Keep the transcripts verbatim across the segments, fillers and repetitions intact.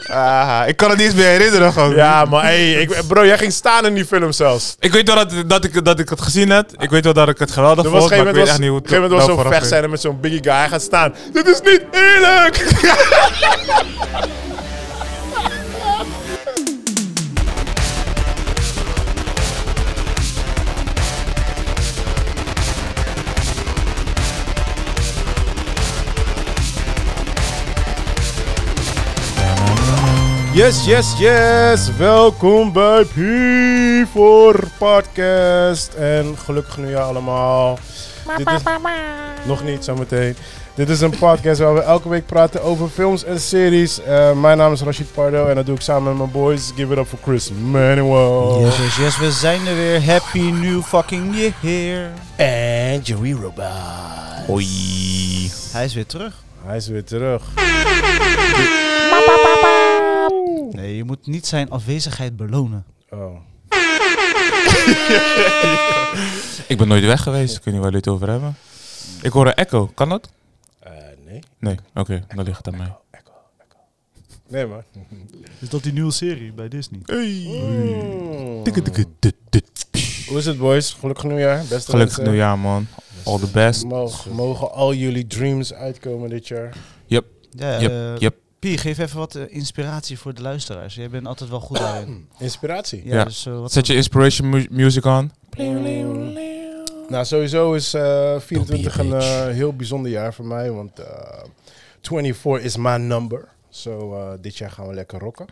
Ah, ik kan het niet eens meer herinneren gewoon. Ja, maar hey, ik, bro, jij ging staan in die film zelfs. Ik weet wel dat, dat, ik, dat ik het gezien heb. Ik weet wel dat ik het geweldig Er vond, was maar geen ik moment weet was, echt niet hoe het moment was zo'n vooraf ging. vechtscène met zo'n biggie guy. Hij gaat staan. Dit is niet eerlijk! Yes, yes, yes. Welkom bij P voor Podcast. En gelukkig nieuwjaar allemaal. Dit is nog niet zometeen. Dit is een podcast waar we elke week praten over films en series. Uh, mijn naam is Rashid Pardo en dat doe ik samen met mijn boys. Give it up for Chris Manuel. Yes, yes, yes. We zijn er weer. Happy new fucking year. En Joey Robot. Hoi. Hij is weer terug. Hij is weer terug. Nee, je moet niet zijn afwezigheid belonen. Oh. Ik ben nooit weg geweest. Ik weet niet waar jullie het over hebben. Ik hoor een echo. Kan dat? Uh, nee. Nee. Oké, okay, dan ligt het aan mij. Echo, echo. Nee, man. Is dat die nieuwe serie bij Disney? Mm. Hoe is het, boys? Gelukkig nieuwjaar. Beste Gelukkig mensen. nieuwjaar, man. All the best. Mogen, mogen al jullie dreams uitkomen dit jaar? Yep. Ja, Yep. uh, Yep. Pie, geef even wat uh, inspiratie voor de luisteraars. Jij bent altijd wel goed daarin. Inspiratie? Ja, Ja. Dus, uh, wat Zet je inspiration mu- music aan. Nou, sowieso is uh, vierentwintig Don't een be a uh, heel bijzonder jaar voor mij, want uh, eenentwintig is my number. So uh, dit jaar gaan we lekker rocken.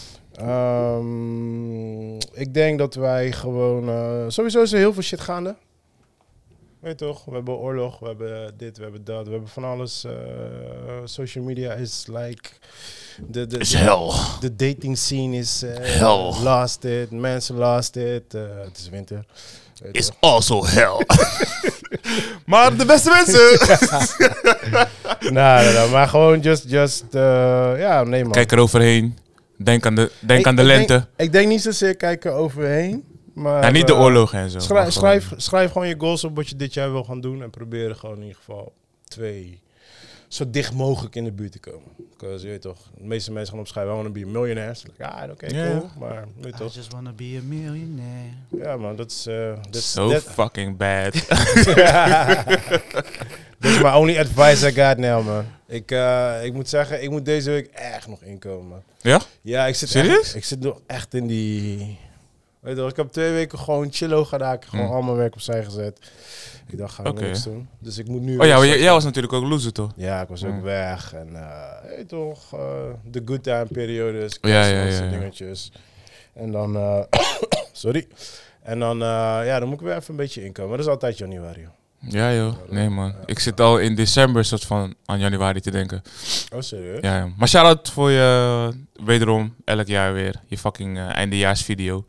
Um, ik denk dat wij gewoon... Uh, sowieso is er heel veel shit gaande. Weet je toch? We hebben oorlog, we hebben dit, we hebben dat, we hebben van alles. Uh, social media is like... De, de, Is de, hell. de dating scene is uh, Hell. lost it, mensen lost it. Uh, het is winter. Weet Is toch? also hell. Maar de beste mensen. Nou, nou, nou, maar gewoon just, just, uh, ja, nee man. Kijk er overheen. Denk aan de, denk Ik- aan de ik lente. Denk, ik denk niet zozeer kijken overheen, maar... Ja, niet de uh, oorlogen en zo. maar Schrijf, gewoon- schrijf, schrijf gewoon je goals op wat je dit jaar wil gaan doen en probeer er gewoon in ieder geval twee zo dicht mogelijk in de buurt te komen. Because, je weet toch, de meeste mensen gaan opschrijven, I want to be a millionaire. Dus like, ah, oké, okay, Ja, cool. ja. Maar, weet je I toch. just wanna be a millionaire. Ja man, dat is... Uh, So that, fucking bad. That's my only advice I got now, man. Ik, uh, ik moet zeggen, ik moet deze week echt nog inkomen. Ja? Ja, ik zit Serieus? echt, ik zit nog echt in die... Weet je wel, ik heb twee weken gewoon chillo gedaan. Ik heb gewoon Mm. al mijn werk opzij gezet. Ik dacht, ga ik Oké. niks doen. Dus ik moet nu... Oh ja, weer jij, zo- jij was natuurlijk ook loser, toch? Ja, ik was ook Mm. weg. En uh, weet je toch, uh, de good time periodes. Ja, ja, Christmas, ja, ja. dingetjes. En dan... Uh, sorry. En dan, uh, ja, dan moet ik weer even een beetje inkomen. Maar dat is altijd januari. Ja, joh. Nee, man. Ik zit al in december soort van aan januari te denken. Oh, serieus? Ja, ja. Maar shout-out voor je, wederom, elk jaar weer. Je fucking uh, eindejaarsvideo.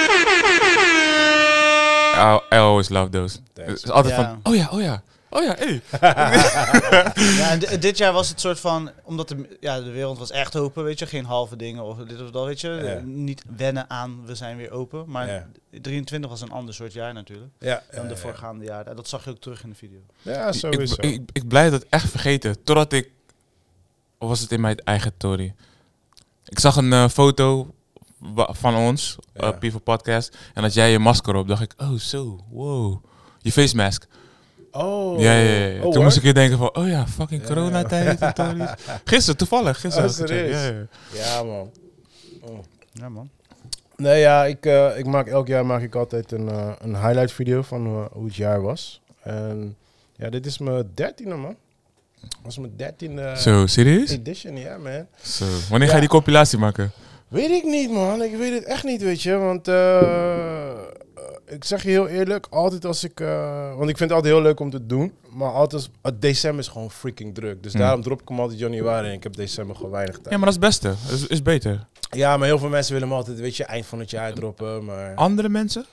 I, I always love those. Thanks. Het is altijd Ja. van, oh ja, oh ja. Oh ja, hey. Ja, en d- dit jaar was het soort van, omdat de, ja, de wereld was echt open, weet je, geen halve dingen of dit of dat, weet je. Ja. Niet wennen aan, we zijn weer open. Maar Ja. drieëntwintig was een ander soort jaar natuurlijk Ja, dan ja, de ja. voorgaande jaren. En dat zag je ook terug in de video. Ja, Ik, sowieso. ik, ik blij dat echt vergeten. Totdat ik... Of was het in mijn eigen story? Ik zag een uh, foto wa- van ons, Ja. uh, People Podcast. En dat jij je masker op. Dacht ik, oh zo, wow. Je face mask. Oh. Ja, ja, ja. ja. Oh, Toen hoor. moest ik weer denken van, oh ja, fucking Ja, coronatijd. en stories. Gisteren, toevallig. Gisteren. Oh, had ik gecheckt. serieus? Ja, ja. Ja, man. Oh. Ja, man. Nee, ja, ik, uh, ik maak elk jaar maak ik altijd een, uh, een highlight video van uh, hoe het jaar was. En ja, dit is mijn dertiende, man. Dat was mijn dertiende Zo, serieus? edition, ja, man. Zo. Wanneer ga Ja. je die compilatie maken? Weet ik niet, man. Ik weet het echt niet, weet je. Want uh, ik zeg je heel eerlijk, altijd als ik... Uh, want ik vind het altijd heel leuk om te doen. Maar altijd, uh, december is gewoon freaking druk. Dus Hmm. daarom drop ik hem altijd januari en ik heb december gewoon weinig tijd. Ja, maar dat is het beste. Dat is, is beter. Ja, maar heel veel mensen willen hem altijd, weet je, eind van het jaar droppen. Maar... Andere mensen?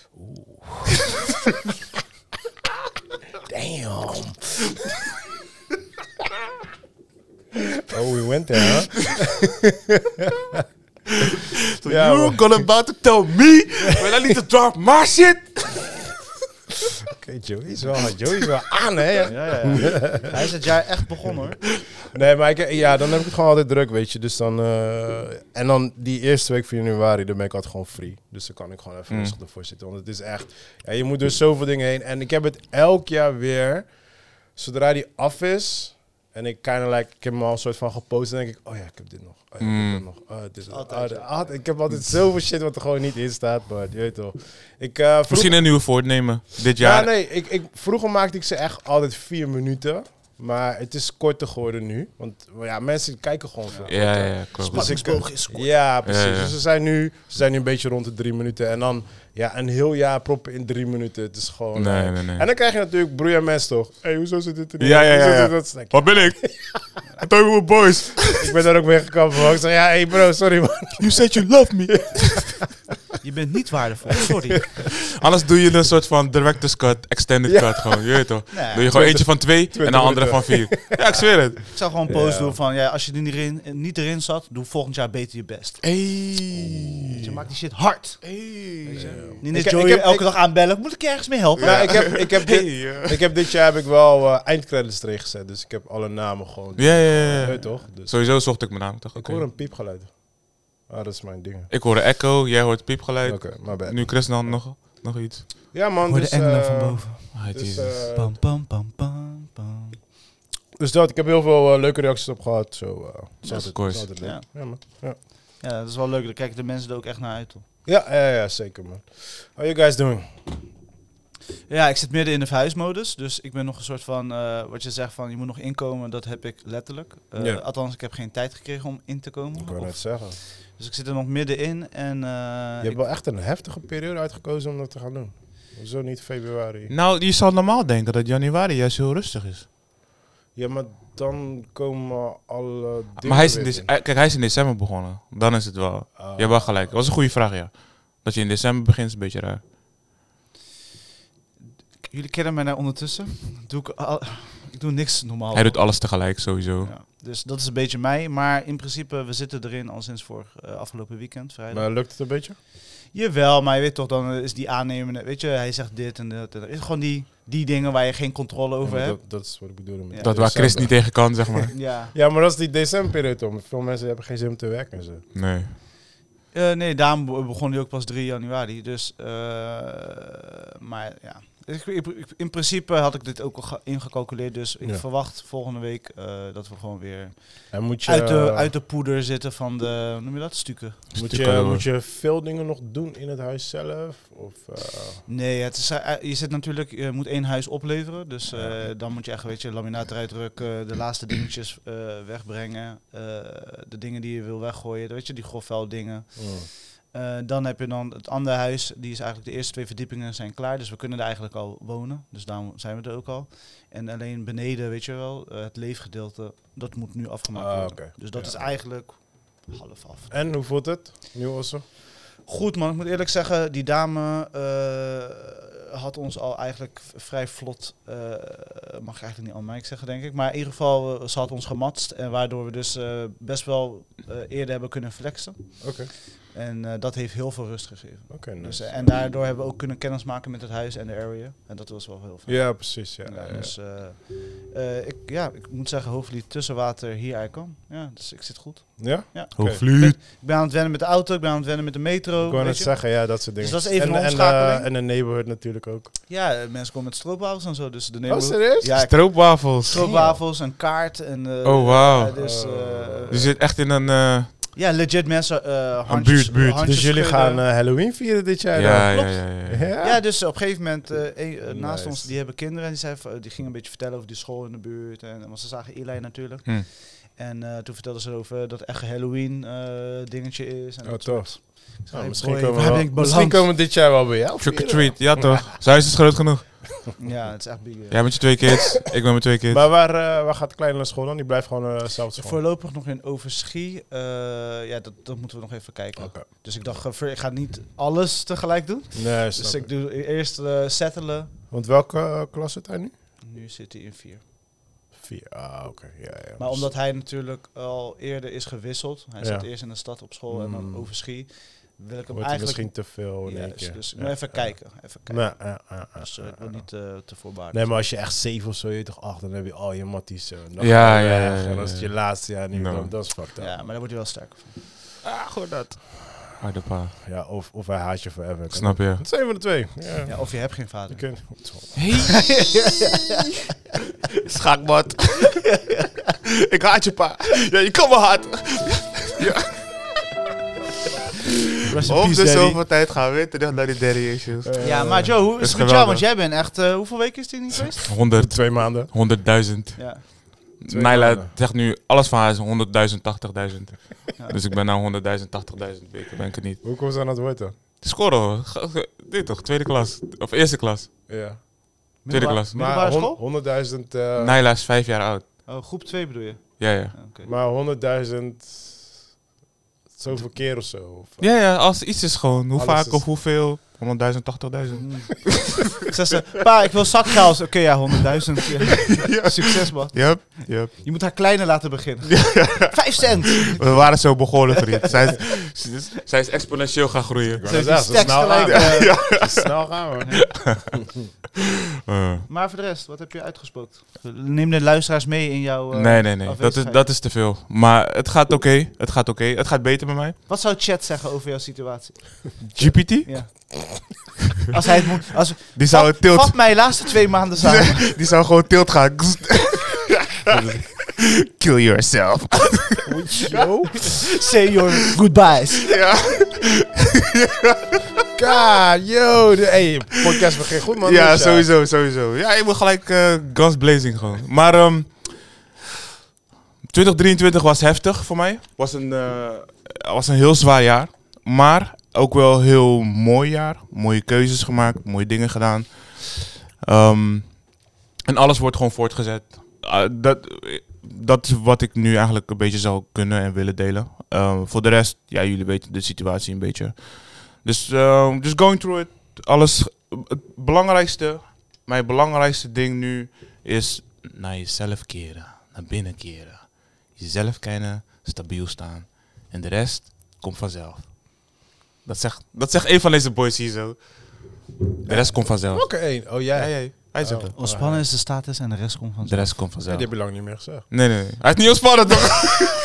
Damn. Oh, we went there, huh? So Ja, you're man. gonna about to tell me when I need to drop my shit? okay, Joey is wel, Joey is wel aan, hè? Ja, ja, ja. Hij is het jaar echt begonnen, hoor. Nee, maar ik, ja, dan heb ik het gewoon altijd druk, weet je. Dus dan, uh, en dan die eerste week van januari, dan ben ik altijd gewoon free. Dus dan kan ik gewoon even Mm. rustig ervoor zitten. Want het is echt, ja, je moet door zoveel dingen heen. En ik heb het elk jaar weer, zodra die af is... En ik kind of like, ik heb hem al een soort van gepost. En denk ik, oh ja, ik heb dit nog. Oh ja, ik Mm. heb dat nog. Oh, dit is Altijd, oh, ja. ah, ik heb altijd zoveel shit wat er gewoon niet in staat. Maar je weet toch. Ik, uh, vroeg, Misschien een nieuwe voornemen dit ja, jaar. nee. Ik, ik, vroeger maakte ik ze echt altijd vier minuten. Maar het is korter geworden nu. Want ja, mensen kijken gewoon veel. Ja, ja, ja, klopt. Dus ik- Spanningsboog is kort. Ja, precies. Ja, ja. Dus ze zijn, nu, ze zijn nu een beetje rond de drie minuten. En dan ja, een heel jaar proppen in drie minuten. Het is gewoon... Nee, eh, nee, nee. En dan krijg je natuurlijk broeie mensen toch. Hé, hey, hoezo zit dit er niet? Ja, ja, Hoezo ja, ja. zit dat snack? Wat ben ik? I thought we were boys. Ik ben daar ook mee gekomen. Man. Ik zei, ja, hey bro, sorry man. You said you love me. Je bent niet waardevol, sorry. Anders doe je een soort van director's cut, extended Ja. cut gewoon. Je weet toch? Nee. Doe je gewoon eentje van twee en een andere van vier. Ja, ik zweer het. Ik zou gewoon een post Ja. doen van, ja, als je er niet erin, niet erin zat, doe volgend jaar beter je best. Hey. Je maakt die shit hard. Hey. Niet Ik- dat Joey ik heb- elke ik- dag aanbellen. Moet ik je ergens mee helpen? Ja, ik heb, ik, heb dit, Hey, uh. ik heb dit jaar heb ik wel uh, eindcredits erin gezet. Dus ik heb alle namen gewoon. Ja, ja, ja, Weet ja. je toch? Dus Sowieso zocht ik mijn naam. Ik dacht, ik oké. hoor een piepgeluid. Ah, dat is mijn ding. Ik hoorde echo, jij hoort piepgeluid. Oké, my bad. Nu Chris dan nog, nog iets. Ja man, Hoor dus, de engelen uh, van boven. Ah, dus, Jezus. uh, Pam, pam, pam, pam, pam. dus dat, ik heb heel veel uh, leuke reacties op gehad. Zo, uh, dat is of altijd, course. dat is altijd leuk. Ja. man. Ja. Ja, dat is wel leuk. Dan kijken de mensen er ook echt naar uit, toch? Ja, ja, ja, zeker man. How you guys doing? Ja, ik zit midden in de verhuismodus. Dus ik ben nog een soort van, eh, wat je zegt van, je moet nog inkomen. Dat heb ik letterlijk. Eh, Ja. Althans, ik heb geen tijd gekregen om in te komen. Ik wou Of- net zeggen. Dus ik zit er nog middenin. En, eh, Je hebt ik- wel echt een heftige periode uitgekozen om dat te gaan doen. Zo niet februari. Nou, je zou normaal denken dat januari juist heel rustig is. Ja, maar dan komen alle dingen Maar hij is, in weer dec- in. eh, kijk, hij is in december begonnen. Dan is het wel. Ah. Je hebt wel gelijk. Dat was een goede vraag, ja. Dat je in december begint is een beetje raar. Jullie kennen mij nou ondertussen. Doe ik, al, ik doe niks normaal. Hij doet alles tegelijk, sowieso. Ja, dus dat is een beetje mij. Maar in principe, we zitten erin al sinds vorig uh, afgelopen weekend, vrijdag. Maar lukt het een beetje? Jawel, maar je weet toch, dan is die aannemende, weet je, hij zegt dit en dat. En dat is gewoon die, die dingen waar je geen controle over Ja, hebt. dat, dat is wat ik bedoel. Met Ja. Dat waar Chris niet tegen kan, zeg maar. Ja. Ja, maar dat is die decemberperiode, om. Veel mensen hebben geen zin om te werken en zo. Nee. Uh, nee, daarom be- begon hij ook pas drie januari. Dus, uh, maar ja. Ik, ik, ik- in principe had ik dit ook al ge- ingecalculeerd. Dus ik Ja. verwacht volgende week uh, dat we gewoon weer En moet je, uit, de, uit de poeder zitten van de, hoe noem je dat, stukken. moet, Stukken je, door. moet je veel dingen nog doen in het huis zelf? Of, uh, Nee, het is, uh, je zit natuurlijk, je moet één huis opleveren. Dus uh, Ja. dan moet je echt, weet je, laminaat eruit drukken, de laatste dingetjes uh, wegbrengen. Uh, de dingen die je wil weggooien, weet je, die grofvuil dingen. mm. Uh, dan heb je dan het andere huis, die is eigenlijk de eerste twee verdiepingen zijn klaar. Dus we kunnen er eigenlijk al wonen. Dus daarom zijn we er ook al. En alleen beneden, weet je wel, uh, het leefgedeelte, dat moet nu afgemaakt Ah, worden. oké. Dus dat Ja. is eigenlijk half af. En hoe voelt het? Nu also? Goed man, ik moet eerlijk zeggen, die dame uh, had ons al eigenlijk v- vrij vlot, uh, mag ik eigenlijk niet al mij zeggen denk ik, maar in ieder geval, uh, ze had ons gematst en waardoor we dus uh, best wel uh, eerder hebben kunnen flexen. Oké. Okay. En uh, dat heeft heel veel rust gegeven. Okay, nice. Dus, uh, en daardoor hebben we ook kunnen kennismaken met het huis en de area. En dat was wel heel fijn. Ja, precies. Ja, Ja, ja, dus uh, uh, ik, ja, ik moet zeggen, hopelijk tussenwater hier uitkomt. Ja, dus ik zit goed. ja? Ja. Okay. Hoofdvliet. Ik ben aan het wennen met de auto, ik ben aan het wennen met de metro. Ik wou net weet je. zeggen, ja, dat soort dingen. Dus dat is even en, een en, omschakeling. uh, en de neighborhood natuurlijk ook. Ja, uh, mensen komen met stroopwafels en zo. Dus de Oh, neighborhood- serieus? Ja, ik- Stroopwafels. stroopwafels, een kaart. En, uh, Oh, wauw. ja, dus, uh, Je zit echt in een... uh, ja, legit mensen uh, handjes, buurt, buurt. handjes Dus jullie schudden. gaan uh, Halloween vieren dit jaar? ja, dan? ja, ja, ja, ja. Ja? Ja, dus op een gegeven moment, uh, een, uh, naast Nice. ons, die hebben kinderen. En die, zei, van- die gingen een beetje vertellen over die school in de buurt. En, want ze zagen Eli natuurlijk. Hm. En uh, toen vertelden ze over dat echt Halloween uh, dingetje is. En Oh, dat tof. soort- Ik Nou, zei, misschien boy, komen, waar we ben wel, ik misschien beland? komen we dit jaar wel bij jou. Trick or vieren. treat, ja toch? Zijn huis is groot genoeg. Ja, het is echt big. uh. Jij met je twee kids, ik ben met twee kids. Maar waar, uh, waar gaat de kleine naar school dan? Die blijft gewoon uh, zelf school? Voorlopig nog in Overschie. Uh, ja, dat, dat moeten we nog even kijken. Oké. Dus ik dacht, uh, ver- ik ga niet alles tegelijk doen. Nee, snap Dus ik. ik doe eerst uh, settelen. Want welke uh, klas zit hij nu? Nu zit hij in vier. Vier. Ah, oké. Okay. Ja, ja. Maar omdat hij natuurlijk al eerder is gewisseld. Hij Ja. zat eerst in de stad op school en dan Mm. Overschie. wil ik hem Wordt eigenlijk... misschien te veel in één Yes, keer. dus ik Ja, moet even ja. kijken. Even kijken. Ja, ja, ja, ja, Dus uh, ja, ik wil ja. niet uh, te voorbarig. Nee, maar als je echt zeven of zo, je toch acht, dan heb je al je matties zo. Dan Ja, ga je ja, weg. ja, En ja, als het je ja. laatste jaar niet, No. dan dat is fucked up. Ja, maar daar wordt hij wel sterker van. Ah, gewoon dat. Harde pa. Ja, of, of hij haat je forever. Ik snap je. Het is een van de twee. Ja. Ja, of je hebt geen Je vader. kunt- Schakmat. Ik haat je pa. Ja, je kan me haten. Rest in Op peace, de daddy. zoveel tijd gaan we weer terug naar die daddy issues. Eh, Ja, maar Joe, hoe is is het met jou? geweldig. Want jij bent echt... Uh, hoeveel weken is die niet geweest? honderd, Twee maanden. honderdduizend. Ja. Twee Naila maanden. zegt nu alles van haar is honderdduizend, tachtigduizend. Ja. Dus ik ben nou honderdduizend, tachtigduizend weken, ben ik het niet. Hoe komen ze aan het woord dan? Scoren hoor. Ga- ga- Dit toch, tweede klas. Of eerste klas. Ja. Tweede Middelbaar- klas. Middelbare Maar hon- school? honderdduizend... eh, Naila is vijf jaar oud. Oh, groep twee bedoel je? Ja, ja. Ja, oké. Maar honderdduizend... Zoveel keer of zo. Of, Ja, ja, als iets is gewoon. Hoe Alles vaak is- of hoeveel? honderdduizend, tachtigduizend. Zegt ze, pa, ik wil zakgeld. Oké, ja, honderdduizend. Ja. Succes, man. Yep, yep. Je moet haar kleiner laten beginnen. Vijf cent. We waren zo begonnen, vriend. Zij is, zij is- zij is exponentieel gaan groeien. Ik wou Ze net heeft die zeggen, zo stacks snel gaan gelijk. we. eh, Zo snel gaan we. Uh, Maar voor de rest, wat heb je uitgespookt? Neem de luisteraars mee in jouw... eh, nee, nee, nee. Dat is, afwezigheid. dat is te veel. Maar het gaat oké. Het gaat oké. Het gaat beter met mij. Wat zou chat zeggen over jouw situatie? G P T? Ja. Als hij het moet... Als, Die zou vat, het tilt. vat mij laatste twee maanden samen. Die zou gewoon tilt gaan. Kill yourself. Yo. Say your goodbyes. Ja. God, yo. De, hey, podcast begint goed, man. Ja, Dus, sowieso, sowieso. Ja, je moet gelijk eh guns blazing gewoon. Maar ehm twintig drieëntwintig was heftig voor mij. Was een, eh, was een heel zwaar jaar. Maar ook wel heel mooi jaar. Mooie keuzes gemaakt, mooie dingen gedaan. Ehm, en alles wordt gewoon voortgezet. Uh, dat, dat is wat ik nu eigenlijk een beetje zou kunnen en willen delen. Uh, voor de rest, ja, jullie weten de situatie een beetje. Dus uh, just going through it. Alles, het belangrijkste, mijn belangrijkste ding nu is naar jezelf keren. Naar binnen keren. Jezelf kennen, stabiel staan. En de rest komt vanzelf. Dat zegt, dat zegt een van deze boys hier zo. De rest komt vanzelf. Welke één? Oh, jij? Ja, ja, hij zegt het. Ontspannen is de status en de rest komt van De rest komt Ja, vanzelf. die heb je lang niet meer gezegd. Nee, nee, nee. Hij is niet ontspannen toch?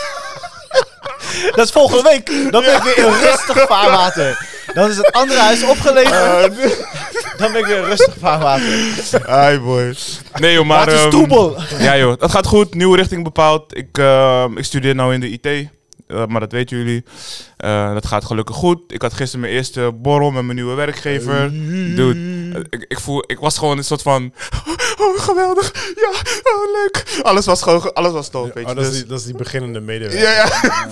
Dat is volgende week. Dan ben ik weer in rustig vaarwater. Dan is het andere huis opgeleverd. Dan ben ik weer in rustig vaarwater. Hi boy. Nee joh, maar... Maar het is ehm, troebel. ja joh, het gaat goed. Nieuwe richting bepaald. Ik, ehm, ik studeer nou in de I T. Uh, maar dat weten jullie. Uh, dat gaat gelukkig goed. Ik had gisteren mijn eerste borrel met mijn nieuwe werkgever. Dude, uh, ik, ik, voel, ik was gewoon een soort van... Oh, geweldig. Ja, oh, leuk. Alles was gewoon... Alles was tof, weet Oh, je. dat, is Dus- die, dat is die beginnende medewerker. ja, ja.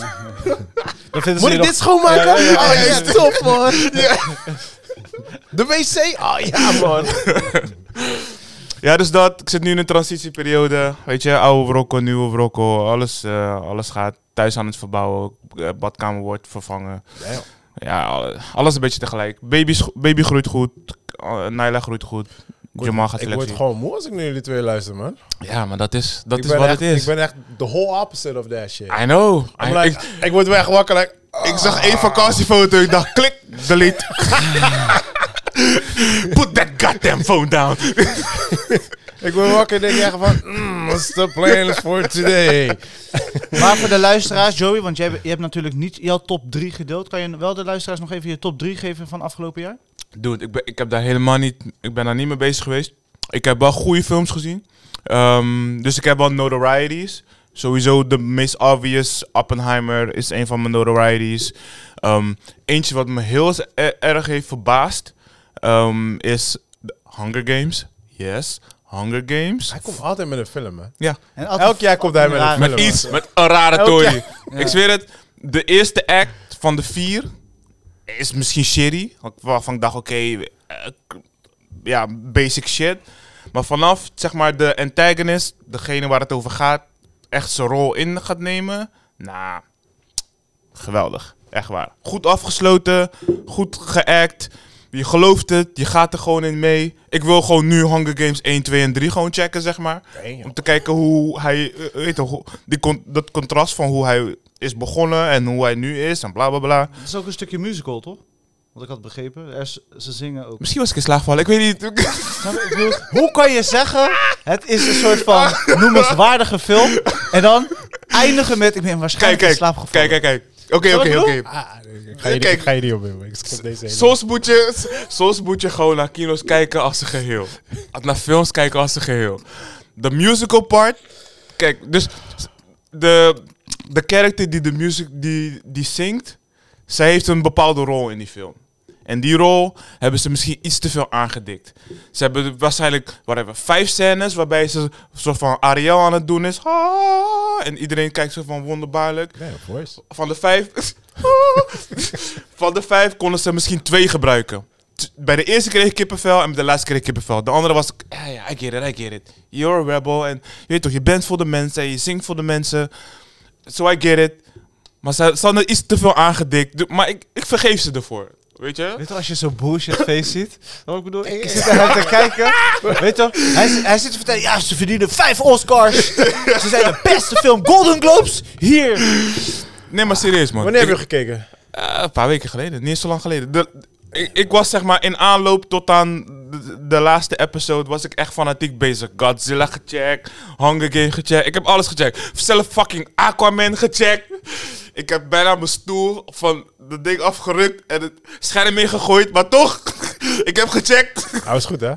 Dan vinden ze Moet je ik nog- dit schoonmaken? Ja, ja, ja. Oh, ja, top, man. De wc? Oh, ja, man. Ja, dus dat. Ik zit nu in een transitieperiode. Weet je, oude wrokkel, nieuwe wrokkel. Alles, uh, alles gaat thuis aan het verbouwen. Uh, badkamer wordt vervangen. Ja, joh. Ja, al- alles een beetje tegelijk. Baby, sch- baby groeit goed. Uh, Naila groeit goed. Jamal gaat Ik word selectie. gewoon moe als ik naar jullie twee luister, man. Ja, maar dat is, dat Ik is ben wat echt, het is. Ik ben echt the whole opposite of that shit. I know. I'm I- like, ik, ik, word weer echt wakker, like... ik zag één vakantiefoto. Ik dacht, klik, delete. Put that goddamn phone down. Ik word wakker en denk echt van... Mm, what's the plans for today? Maar voor de luisteraars, Joey, want jij, je hebt natuurlijk niet jouw top drie gedeeld. Kan je wel de luisteraars nog even je top drie geven van afgelopen jaar? Dude, ik, ben, ik heb daar helemaal niet... Ik ben daar niet mee bezig geweest. Ik heb wel goede films gezien. Um, dus ik heb wel notorieties. Sowieso de meest obvious. Oppenheimer is een van mijn notorieties. Um, eentje wat me heel er- erg heeft verbaasd... Um, is The Hunger Games. Yes, Hunger Games. Hij komt altijd met een film, hè. Ja, En altijd Elk jaar komt hij met een rare- film. met iets, met een rare Elk tory. jaar. Ik zweer het, de eerste act van de vier is misschien shitty. Waarvan ik dacht, oké, okay, uh, ja, basic shit. Maar vanaf, zeg maar, de antagonist, degene waar het over gaat, echt zijn rol in gaat nemen. Nou, geweldig. Echt waar. Goed afgesloten, goed geact. Je gelooft het, je gaat er gewoon in mee. Ik wil gewoon nu Hunger Games één, twee en drie gewoon checken, zeg maar. Damn. Om te kijken hoe hij, uh, weet je, hoe, die con- dat contrast van hoe hij is begonnen en hoe hij nu is en bla bla bla. Het is ook een stukje musical, toch? Wat ik had begrepen. Er is, ze zingen ook. Misschien was ik in slaag gevallen, ik weet niet. Snap je? Ik bedoel, hoe kan je zeggen, het is een soort van noemenswaardige film, en dan eindigen met, ik ben Kijk, waarschijnlijk in kijk, slaap gevallen. kijk, kijk, kijk. Oké, oké, oké. Ah, ik ga je, Kijk. ik ga je niet opnemen. Ik skip deze hele. Soms moet, je, soms moet je gewoon naar kino's kijken als een geheel. Naar films kijken als een geheel. De musical part. Kijk, dus de, de character die de music die, die zingt, zij heeft een bepaalde rol in die film. En die rol hebben ze misschien iets te veel aangedikt. Ze hebben waarschijnlijk whatever, vijf scènes waarbij ze een soort van Ariel aan het doen is. Ah, en iedereen kijkt zo van wonderbaarlijk. Nee, of course. Van de vijf... van de vijf konden ze misschien twee gebruiken. T- Bij de eerste kreeg ik kippenvel en bij de laatste kreeg ik kippenvel. De andere was, ja, ja, I get it, I get it. You're a rebel. En je weet toch, je bent voor de mensen en je zingt voor de mensen. So I get it. Maar ze, ze hadden iets te veel aangedikt. Du- Maar ik, ik vergeef ze ervoor. Weet je? Weet je, als je zo'n bullshit face ziet, wat ik bedoel, ik zit daar te kijken, weet je, hij, zit- hij zit te vertellen, ja, ze verdienen vijf Oscars, ze zijn de beste film, Golden Globes, hier. Nee, maar serieus, man. Wanneer heb je Ik- gekeken? Eh, een paar weken geleden, niet eens zo lang geleden. De, ik, ik was zeg maar in aanloop tot aan de, de laatste episode was ik echt fanatiek bezig. Godzilla gecheckt, Hunger Games gecheckt. Ik heb alles gecheckt. Zelf fucking Aquaman gecheckt. Ik heb bijna mijn stoel van de ding afgerukt en het scherm ingegooid, maar toch, ik heb gecheckt. Nou, is goed, hè?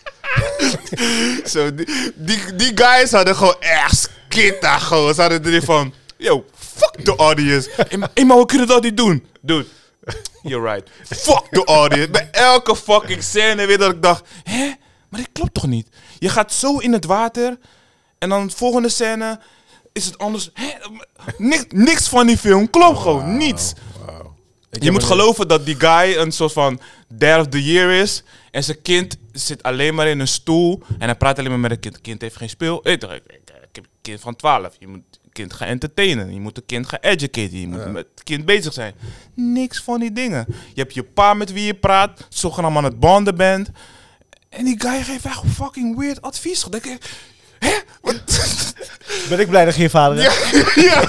Zo, die, die, die guys hadden gewoon echt skitta gewoon. Ze hadden erin van, yo, fuck the audience. Hey, maar, hey, maar we kunnen dat niet doen. Dude, you're right. Fuck the audience. Bij elke fucking scène weer dat ik dacht, hè? Maar dit klopt toch niet? Je gaat zo in het water en dan de volgende scène is het anders. Hè? Niks, niks van die film klopt gewoon, Wauw, niets. wauw. Ik Je heb moet een- geloven dat die guy een soort van dad of the year is. En zijn kind zit alleen maar in een stoel. En hij praat alleen maar met een kind. Het kind heeft geen speel. Hey, toch, ik, ik, ik heb een kind van twaalf. Je moet het kind gaan entertainen. Je moet het kind gaan educaten. Je moet Ja. met het kind bezig zijn. Niks van die dingen. Je hebt je pa met wie je praat. Zogenaamd aan het banden bent. En die guy geeft echt fucking weird advies. Dan denk ik, hè? Wat? Ben ik blij dat je je vader hebt. Ja.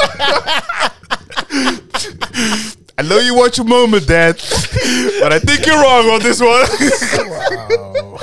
I know you watch your moment, Dad. But I think you're wrong on this one. Wauw.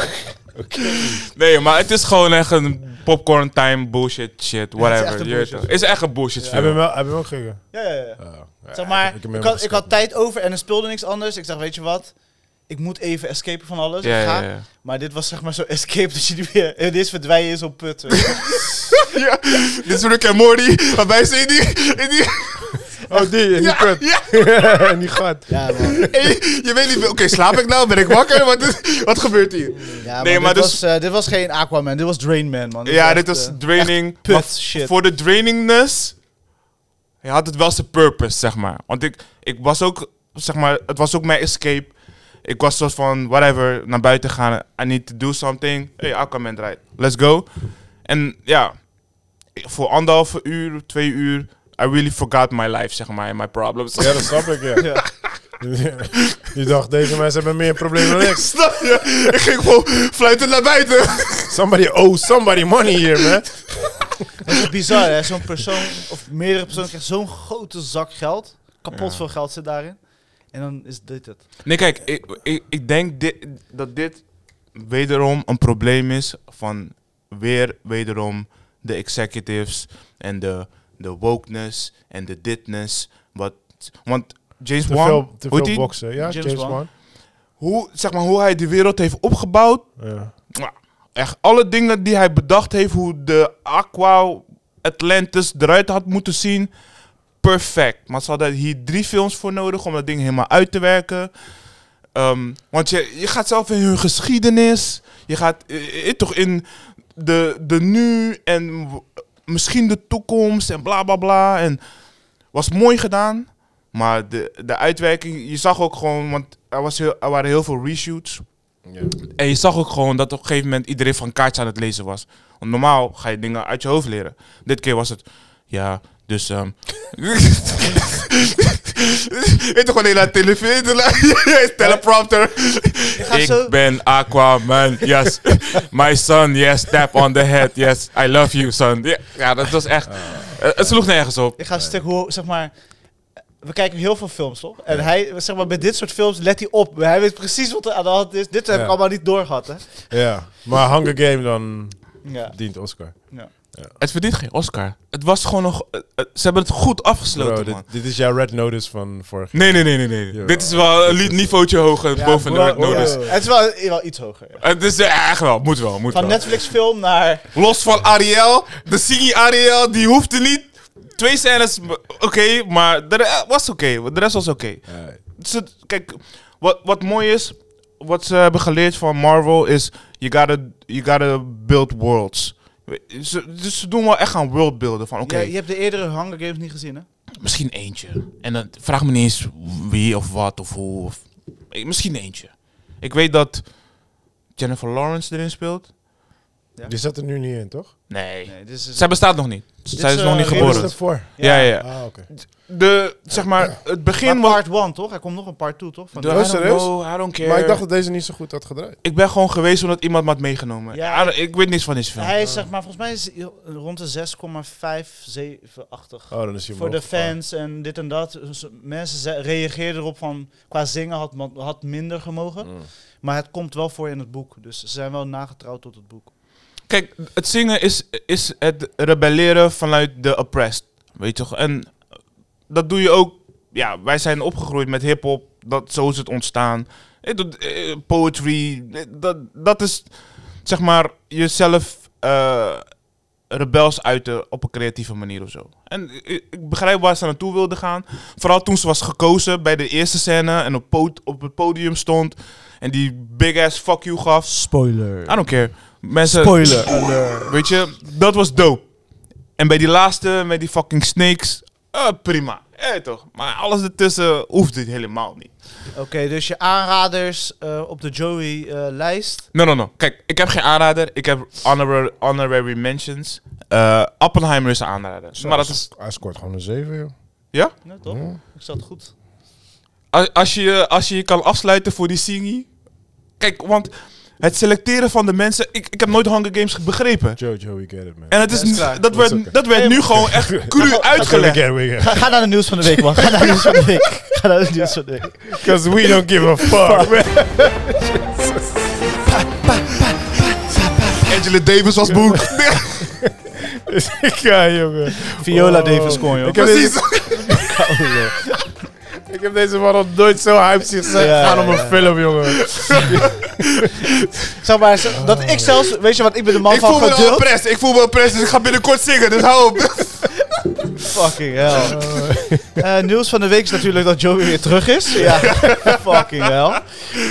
Nee, maar het is gewoon echt een popcorn time bullshit shit, whatever. echt een je weet bullshit toch. Het is echt een bullshit Heb je hem film. wel, heb je hem ook gekeken? Ja, ja, ja. Oh, ja, Zeg maar, heb ik, hem helemaal had, ik geskipt. had tijd over en er speelde niks anders. Ik dacht, weet je wat? Ik moet even escapen van alles. Ja, ik ga. ja, ja. Maar dit was zeg maar zo escape dat je niet weer... Dit is verdwijnen in zo'n put. weet je. Ja, dit is Rick en Morty, waarbij ze in die... In die Oh, die, in die ja, put. ja. En die gat. Ja, man. En je, je weet niet, oké, slaap ik nou? Ben ik wakker? Wat, is- wat gebeurt hier? Ja, Nee, maar, maar dit, dus- was, eh, dit was geen Aquaman, dit was Drain Man, man. Ja, was dit echt, was eh, draining. put maar shit. Voor de drainingness hij had het wel zijn purpose, zeg maar. Want ik, ik was ook, zeg maar, het was ook mijn escape. Ik was soort van, whatever, naar buiten gaan. I need to do something. Hey, Aquaman draait. Let's go. En ja, voor anderhalve uur, twee uur, I really forgot my life, zeg maar, en my problems. Ja, dat snap ik, ja. Ja. Je dacht, deze mensen hebben meer problemen dan ik. Snap je? Ik ging gewoon fluiten naar buiten. Somebody owe somebody money here, man. Dat is bizar, hè? Zo'n persoon, of meerdere personen krijgen zo'n grote zak geld. Kapot Ja. veel geld zit daarin. En dan is dit het. Nee, kijk, ik, ik, ik denk dit, dat dit wederom een probleem is van weer wederom de executives en de, de wokeness en de ditness. Wat, want James Te Wan, veel, te hoe heet veel die? boksen. Ja, James James, Wan. Wan. Hoe, zeg maar, hoe hij de wereld heeft opgebouwd. Ja. Nou, echt alle dingen die hij bedacht heeft, hoe de Aqua Atlantis eruit had moeten zien. Perfect. Maar ze hadden hier drie films voor nodig om dat ding helemaal uit te werken. Um, want je, je gaat zelf in hun geschiedenis. Je gaat eh, eh, toch in de, de nu en w- misschien de toekomst en bla bla bla. En was mooi gedaan. Maar de, de uitwerking, je zag ook gewoon, want er, was heel, er waren heel veel reshoots. Ja. En je zag ook gewoon dat op een gegeven moment iedereen van kaartjes aan het lezen was. Want normaal ga je dingen uit je hoofd leren. Dit keer was het, ja, dus... Um, weet toch gewoon naar televisie, teleprompter. ga Ik zo- ben Aquaman, yes. My son, yes, tap on the head, yes. I love you, son. Ja, ja, dat was echt... Uh, het sloeg nergens op. Ik ga een stuk hoe, zeg maar... We kijken heel veel films, toch? En hij, zeg maar, bij dit soort films let hij op. Hij weet precies wat er aan de hand is. Dit heb Ja. ik allemaal niet doorgehad, hè? Ja, maar Hunger Game dan Ja. dient Oscar. ja. Het verdient geen Oscar. Het was gewoon nog... uh, uh, ze hebben het goed afgesloten, Bro, man. dit, dit is jouw Red Notice van vorig Nee, nee, nee, nee. nee. Ja. Dit is wel een li- niveautje hoger Ja, boven de bro, Red Notice. ja. Het is wel, wel iets hoger. Ja. Het is uh, echt wel, moet wel, moet Van wel. Netflix-film naar... Los van Ariel, de Siggy Ariel, die hoefde niet. Twee scènes, oké, okay, maar de re- was oké. Okay, de rest was oké. Okay. Alright. Kijk, wat, wat mooi is, wat ze hebben geleerd van Marvel is, you gotta, you gotta build worlds. Ze, dus ze doen wel echt aan worldbuilden van, oké, Ja, okay, je hebt de eerdere Hunger Games niet gezien, hè? misschien eentje. En dan vraag me niet eens wie of wat of hoe. Of, misschien eentje. Ik weet dat Jennifer Lawrence erin speelt. Ja. Die zat er nu niet in, toch? Nee. Nee, dit is... Zij bestaat nog niet. Zij is is, nog uh, niet Real Wat is geboren. dat voor? Ja, ja, ja. Ah, oké. De, zeg maar, het begin maar was... part one, toch? Er komt nog een part two, toch? Van De, die- I Oh, don't serieus? know, I don't care. Maar ik dacht dat deze niet zo goed had gedraaid. Ik ben gewoon geweest omdat iemand me had meegenomen. Ja. Ja, ik weet niks van deze film. Hij is, zeg maar, volgens mij is hij rond de zes komma vijf zeven-achtig. Oh, dan is hij Voor de omhoog gegaan. fans en dit en dat. Dus mensen ze- reageerden erop van... Qua zingen had, man- had minder gemogen. Mm. Maar het komt wel voor in het boek. Dus ze zijn wel nagetrouwd tot het boek. Kijk, het zingen is, is het rebelleren vanuit de oppressed. Weet je toch? En dat doe je ook... Ja, wij zijn opgegroeid met hiphop. Dat, zo is het ontstaan. Eh, dat- eh, Poetry. eh, Dat, dat is, zeg maar, jezelf uh, rebels uiten op een creatieve manier of zo. En ik, ik begrijp waar ze naartoe wilden gaan. Vooral toen ze was gekozen bij de eerste scène en op, pot, op het podium stond. En die big ass fuck you gaf. Spoiler. I don't care. Mensen, Spoiler alert. weet je, dat was dope. En bij die laatste, met die fucking snakes, uh, prima. Ja, toch. Maar alles ertussen hoeft dit helemaal niet. Oké, dus je aanraders uh, op de Joey-lijst. No, no, no. Kijk, ik heb geen aanrader. Ik heb honorary, honorary mentions. Uh, Oppenheimer is een aanrader. Zo, maar dat is... Hij scoort gewoon een zeven, joh. Ja? Nee, toch? Ja. Ik zat goed. Als, als, je, als je je kan afsluiten voor die Singy. Kijk, want het selecteren van de mensen... Ik, ik heb nooit Hunger Games begrepen. Jojo, we get it, man. En het is, Ja, is n- klaar. dat, Dat is werd, oké. dat werd nu gewoon echt cru uitgelegd. We get, we get. Ga, ga naar de nieuws van de week, man. Ga naar de nieuws van de week. Ga naar de nieuws van de week. Because we don't give a fuck, man. Angela Davis als boek. Ja, jongen. Viola Oh. Davis kon, joh. Ik heb, Precies. deze, ik heb deze man nog nooit zo hype zien zeggen. Ja, Gaan om een ja. film, jongen. Zeg maar, z- dat ik zelfs... Weet je wat, ik ben de man Ik van voel me wel geduld. oppressed. Ik voel me oppressed, dus ik ga binnenkort zingen. Dus hou op. Fucking hell. Eh, nieuws van de week is natuurlijk dat Joey weer terug is. Ja, fucking hell.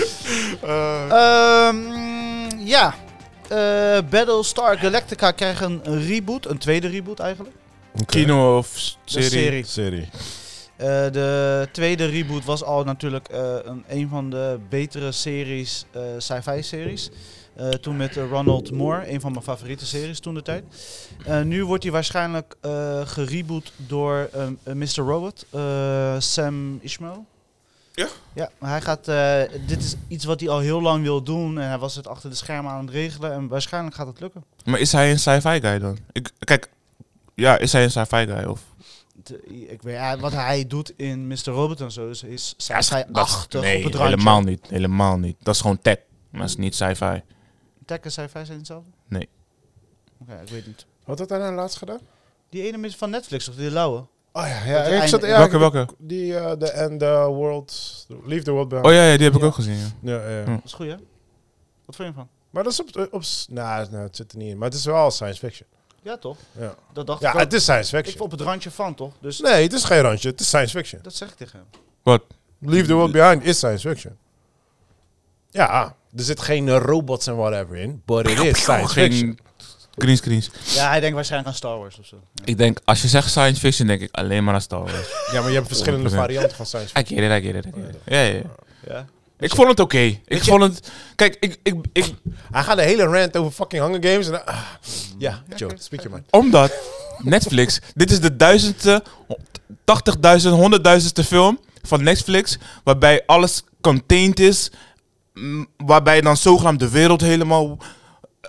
Ehm, ja. Eh, Battlestar Galactica krijgt een reboot. Een tweede reboot eigenlijk. Kino of De serie. serie. Serie. Eh, de tweede reboot was al natuurlijk eh, een, een van de betere series, eh sci-fi series. Eh, toen met eh, Ronald Moore, een van mijn favoriete series toen de tijd. Eh, nu wordt hij waarschijnlijk eh gereboot door eh, eh, mister Robot, eh, Sam Ishmael. Ja? Ja, hij gaat, eh, dit is iets wat hij al heel lang wil doen en hij was het achter de schermen aan het regelen en waarschijnlijk gaat het lukken. Maar is hij een sci-fi guy dan? Ik, kijk, ja, is hij een sci-fi guy? Of? De- ik weet, ja, wat hij doet in mister Robot en zo is, is Ja, sci-fi-achtig nee, op het randje. helemaal niet. Helemaal niet. Dat is gewoon tech. Maar dat is niet sci-fi. Tech en sci-fi zijn hetzelfde? Nee. Oké, ik weet niet. Wat had hij nou laatst gedaan? Die ene met van Netflix, of die lauwe? Oh ja, Dat ja. einde- Ik zat, ja welke, ik- welke? Die, uh, The End the World... Leave the World Behind. Oh ja, ja die heb ik Ja. ook gezien. Ja. Ja, ja. Hm. Dat is goed, hè? Wat vond je ervan? Maar dat is op... op s- nou, nou, het zit er niet in. Maar het is wel science fiction. Ja, toch? Ja, Dat dacht ja ik ook. het is science Ik fiction. op het randje van, toch? Dus Nee, het is geen randje. Het is science fiction. dat zeg ik tegen hem. Wat? Leave the World Behind is science fiction. Ja, er zit geen uh, robots en whatever in. But it is science fiction. Geen greenscreens. Ja, hij denkt waarschijnlijk aan Star Wars of zo. Ja. Ik denk, als je zegt science fiction, denk ik alleen maar aan Star Wars. Ja, maar je hebt verschillende honderd procent. varianten van science I fiction. get it, I get it, I get it. Ja, ja, ja. Ja. Ik vond het oké. Ik je- vond het... Kijk, ik, ik, ik, Hij gaat een hele rant over fucking Hunger Games. En dan, ah, ja, Joe, speak your mind. omdat Netflix... Dit is de duizendste, tachtigduizend, honderdduizendste film van Netflix... waarbij alles contained is... mm, waarbij dan zogenaamd de wereld helemaal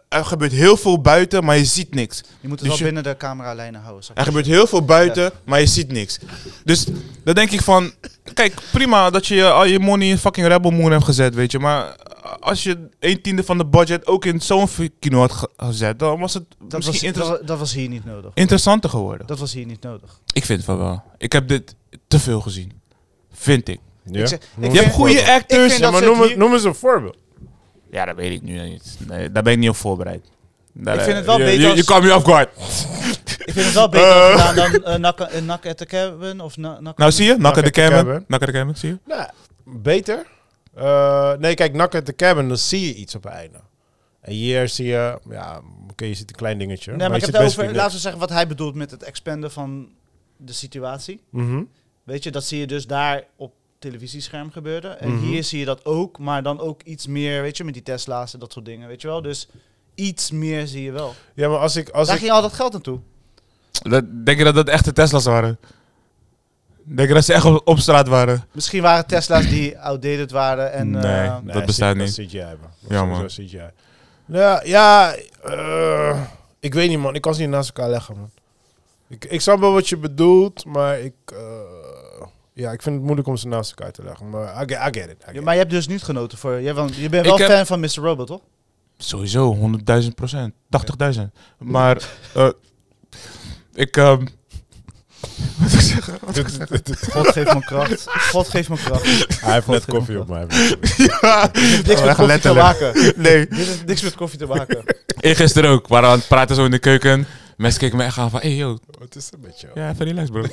er gebeurt heel veel buiten, maar je ziet niks. Je moet het Dus wel je- binnen de cameralijnen houden. zeg Er maar. gebeurt heel veel buiten, Ja. maar je ziet niks. Dus dan denk ik van... Kijk, prima dat je al je money in fucking Rebel Moon hebt gezet, weet je. Maar als je een tiende van de budget ook in zo'n kino had ge- gezet... dan was het Dat misschien was, inter- dat, dat was hier niet nodig. interessanter geworden. Dat was hier niet nodig. Ik vind van wel. Ik heb dit te veel gezien. Vind ik. Ja? Ik zeg- Noem ik eens Je een hebt goede voorbeeld. Ik acteurs. vind Ja, dat maar ze noem, het eens- noem eens een voorbeeld. Ja, dat weet ik nu niet. Nee, daar ben ik niet op voorbereid. Daar, Ik vind het wel je, beter je, als- je kwam je off guard. Ik vind het wel beter Eh. gedaan dan uh, Knock, uh, Knock at the Cabin of na, knock Nou, zie je? Knock at the at the cabin. cabin. Knock at the cabin, zie je? Nou, beter. Uh, nee, kijk, Knock at the Cabin, dan zie je iets op het einde. En hier zie je, ja, oké, je ziet een klein dingetje. Nee, maar, je ik heb ziet het best over, veel laten we zeggen wat hij bedoelt met het expanden van de situatie. niks. Mhm. Weet je, dat zie je dus daar op televisiescherm gebeuren. En Mhm. hier zie je dat ook, maar dan ook iets meer, weet je, met die Tesla's en dat soort dingen, weet je wel. Dus iets meer zie je wel. Ja, maar als ik... Als Daar ik ging al dat geld naartoe. Dat, denk je dat dat echte Tesla's waren? Denk je dat ze echt op, op straat waren? Misschien waren Tesla's die outdated waren en... Nee. eh, dat bestaat dat niet. is C G I, man. Dat Ja, is man. sowieso C G I. Ja, ja eh, ik weet niet, man. Ik kan ze niet naast elkaar leggen, man. Ik, ik snap wel wat je bedoelt, maar ik... eh, ja, ik vind het moeilijk om ze naast elkaar te leggen. Maar I get, I get it. I get ja, maar je hebt dus niet genoten voor... Je, want je bent wel Ik heb- fan van mister Robot, toch? Sowieso, honderdduizend procent. tachtigduizend. Maar, eh ik, ehm wat wil ik zeggen? it. God geeft me kracht. God geeft me kracht. Hij heeft net God, koffie op mij. Ja, Niks Oh, met koffie te letterlijk. maken. Nee. Dit heeft niks met koffie te maken. Eergisteren ook. We waren aan het praten zo in de keuken. Mensen keken me echt aan van, hey yo, Wat is er met jou? ja, even relax bro.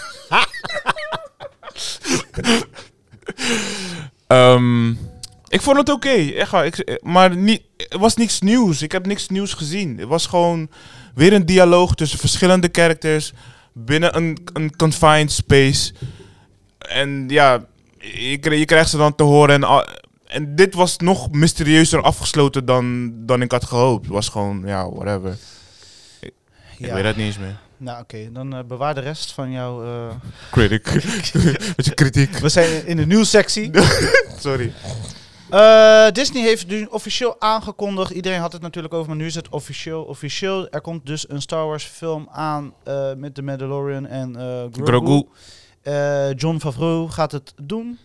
Ehm, ik vond het oké, echt waar. Ik, maar niet, het was niks nieuws. Ik heb niks nieuws gezien. Het was gewoon weer een dialoog tussen verschillende characters binnen een, een confined space. En ja, je, kri- je krijgt ze dan te horen. En, al- en dit was nog mysterieuzer afgesloten dan, dan ik had gehoopt. Het was gewoon, ja, whatever. Ik Ja. weet het niet eens meer. Nou, oké. Dan eh, bewaar de rest van jouw... eh, Critic. Beetje kritiek. We zijn in de nieuwssectie. Sorry. Eh, Disney heeft nu officieel aangekondigd. Iedereen had het natuurlijk over, maar nu is het officieel. officieel. Er komt dus een Star Wars film aan eh, met The Mandalorian en eh Grogu. Grogu. Eh, Jon Favreau gaat het doen.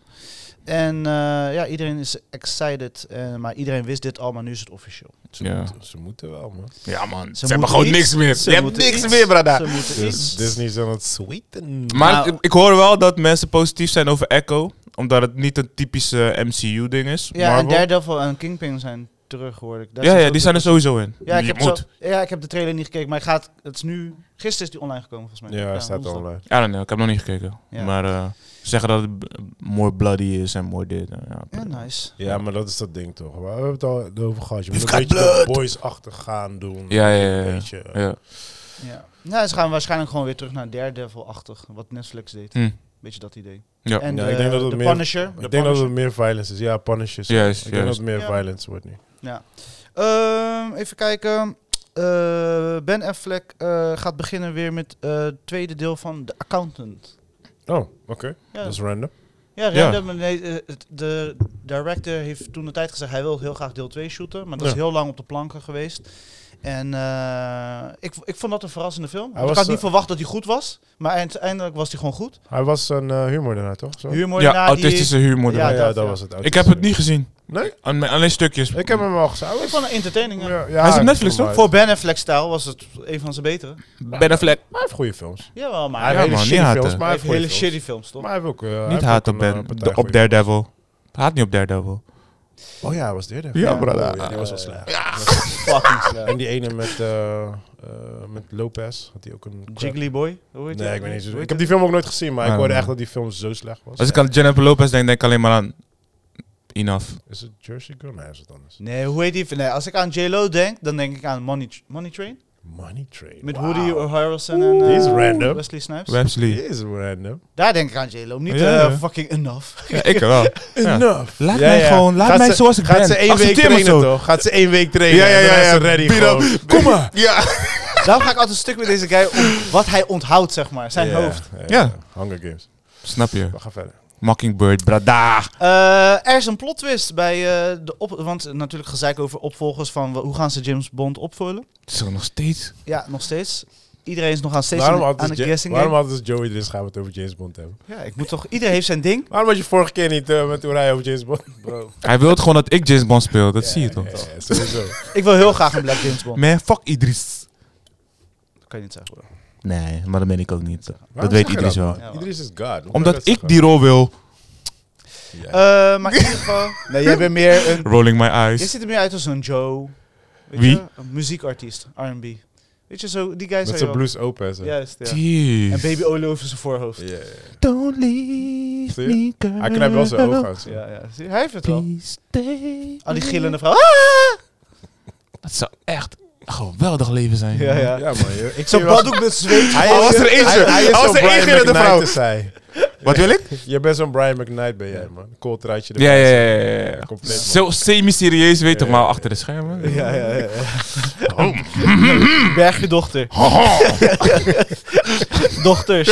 En eh, ja, iedereen is excited. Eh, maar iedereen wist dit al, maar nu is het officieel. Ze, Ja. moeten, ze moeten wel, man. Ja man, ze, Ze hebben moeten gewoon iets. niks meer. Ze Je hebt moeten niks iets. meer, brada. Ze moeten Dus iets. Disney is aan het sweeten. Maar Nou- ik, ik hoor wel dat mensen positief zijn over Echo. Omdat het niet een typische M C U-ding is. Ja, Marvel. en Daredevil en Kingpin zijn terug, hoor ik. Daar Ja, zit ja, ook die zijn er tussen. sowieso in. Ja, ik Je heb, moet. zo, ja, ik heb de trailer niet gekeken, maar ik ga het, het is nu... Gisteren is die online gekomen, volgens mij. Ja, hij staat woensdag. online. I don't know, ik heb nog niet gekeken. Ja. Maar eh, ze zeggen dat het b- more bloody is en more dit. en Ja, Ja, nice. Ja, maar dat is dat ding toch. We hebben het al over gehad. Je moet We've een got beetje de blood. boys-achtig gaan doen. Ja, ja, ja, Een ja. beetje, ja. Ja. Nou, ze gaan waarschijnlijk gewoon weer terug naar Daredevil-achtig, wat Netflix deed. Hm. Beetje dat idee. Ja. En Ja, de, ik denk dat het de meer- Punisher. Ik de denk dat Punisher. het meer violence is. Ja, Punishers. Juist, Ik denk dat juist. het meer Ja. violence wordt nu. Ja. Ehm, even kijken. Eh, Ben Affleck eh, gaat beginnen weer met eh, het tweede deel van The Accountant. Oh, oké. Ja, Dat is random. ja, Ja. random. Nee, eh, het- de director heeft toen de tijd gezegd hij wil heel graag deel twee shooten, maar dat is Ja. heel lang op de planken geweest. En eh, ik, ik vond dat een verrassende film. Hij Want ik was, had niet eh, verwacht dat hij goed was, maar uiteindelijk was hij gewoon goed. Hij was een uh, huurmoordenaar, toch? Zo? Huurmoordenaar Ja, die- autistische huurmoeder. Ja, Ja, ja, dat, dat ja. was het. Ik heb het niet gezien. Nee? Alleen alleen stukjes. Ik heb hem wel gezien. Hij Ik was- vond het entertaining. Ja. Ja, ja, Hij is op Netflix, voor toch? mij. Voor Ben Affleck-stijl was het een van zijn betere. Ben Affleck. Maar hij heeft goede films. Jawel, maar Hij hij Ja, heeft hele man, shitty niet haten. films, maar hij heeft heeft hele goede shitty films. films, toch? Maar hij heeft ook... uh, hij Niet heeft haat ook op, een, ben, uh, partij de- op goede Daredevil. Haat niet op Daredevil. films. Oh ja, hij was Daredevil. Ja, Oh, brother. ja, die was wel slecht. Fucking slecht. En die ene met, uh, uh, met Lopez, had hij ook een... Jiggly Boy? Hoe heet Nee, die? ik weet niet. Hoe zo- heet Ik heb die? die film ook nooit gezien, maar ik Ah, hoorde nee. echt dat die film zo slecht was. Als ik aan Jennifer Lopez denk, denk ik alleen maar aan Enough. Is het Jersey Girl? Nee, is het anders. Nee, hoe heet die? Nee, als ik aan J-Lo denk, dan denk ik aan Money, Money Train. Money Train. Met Wow. Woody Harrelson en Die is eh, random. Wesley Snipes. Wesley. Die is random. Daar denk ik aan J-Lo, niet Ja, eh, ja. fucking Enough. Ja, ik wel. Ja. Enough. Laat mij gewoon, laat Gaat mij ze- zoals ik gaat ben. Ze één week Accepteer me trainen, zo. toch? Gaat ze één week trainen. Ja, ja, en dan ja, is ja. ze ready Beat gewoon. up. Kom maar. Ja. Daarom ga ik altijd stuk met deze guy om wat hij onthoudt, zeg maar. Zijn Ja, hoofd. Ja. Ja. Hunger Games. Snap je. We gaan verder. Mockingbird, brada. Uh, er is een plot twist bij uh, de op... Want natuurlijk gezeik over opvolgers van... Hoe gaan ze James Bond opvullen? Het is er nog steeds. Ja, nog steeds. Iedereen is nog aan steeds Waarom aan, had aan dus het Ja- guessing waarom game. had dus Joey dus gaan we het over James Bond hebben? Ja, ik moet toch... Iedereen heeft zijn ding. Waarom had je vorige keer niet uh, met hoe hij over James Bond? Bro. Hij wil gewoon dat ik James Bond speel, dat Ja, zie je toch? Ja, ja, sowieso. Ik wil heel graag een Black James Bond. Man, fuck Idris. Dat kan je niet zeggen, bro. Nee, maar dat ben ik ook niet. Dat Waarom weet zeg je Idris dat, wel. man? Ja, man. Idris is God. Hoe kan je Omdat dat ik zeggen? die rol wil. Ja. Uh, maar in ieder geval... Nee, jij bent meer een... Rolling my Jij eyes. ziet er meer uit als een Joe. Weet Wie? Je? Een muziekartiest, R en B. Weet je, zo, die guy Met zou zijn je blues open en zo. wel- Juist, ja. Jeez. En baby olie over zijn voorhoofd. Ja, ja, ja. Don't leave Zie je? me, girl. Hij knijpt wel zijn ogen aan. zie je. Ja, ja. Zie je, hij heeft het wel. Please stay. Al die gillende vrouw. Ah! Dat zou echt een geweldig leven zijn. Ja, ja. Ja, man. je- Ik Zo'n zie wel- baddoek met zweet. Hij Hij is- was er eentje. Hij, hij is Hij was zo'n er Brian één keer met de McKnight, vrouw. is hij. Wat wil ik? Je bent zo'n Brian McKnight ben jij, man. Cool truitje Ja, erbij. ja, ja, ja, ja. Compleet, man. Zo semi-serieus, weet toch, Ja, maar ja, achter de schermen. Ja, ja, ja. ja. Berg je dochter. Dochters.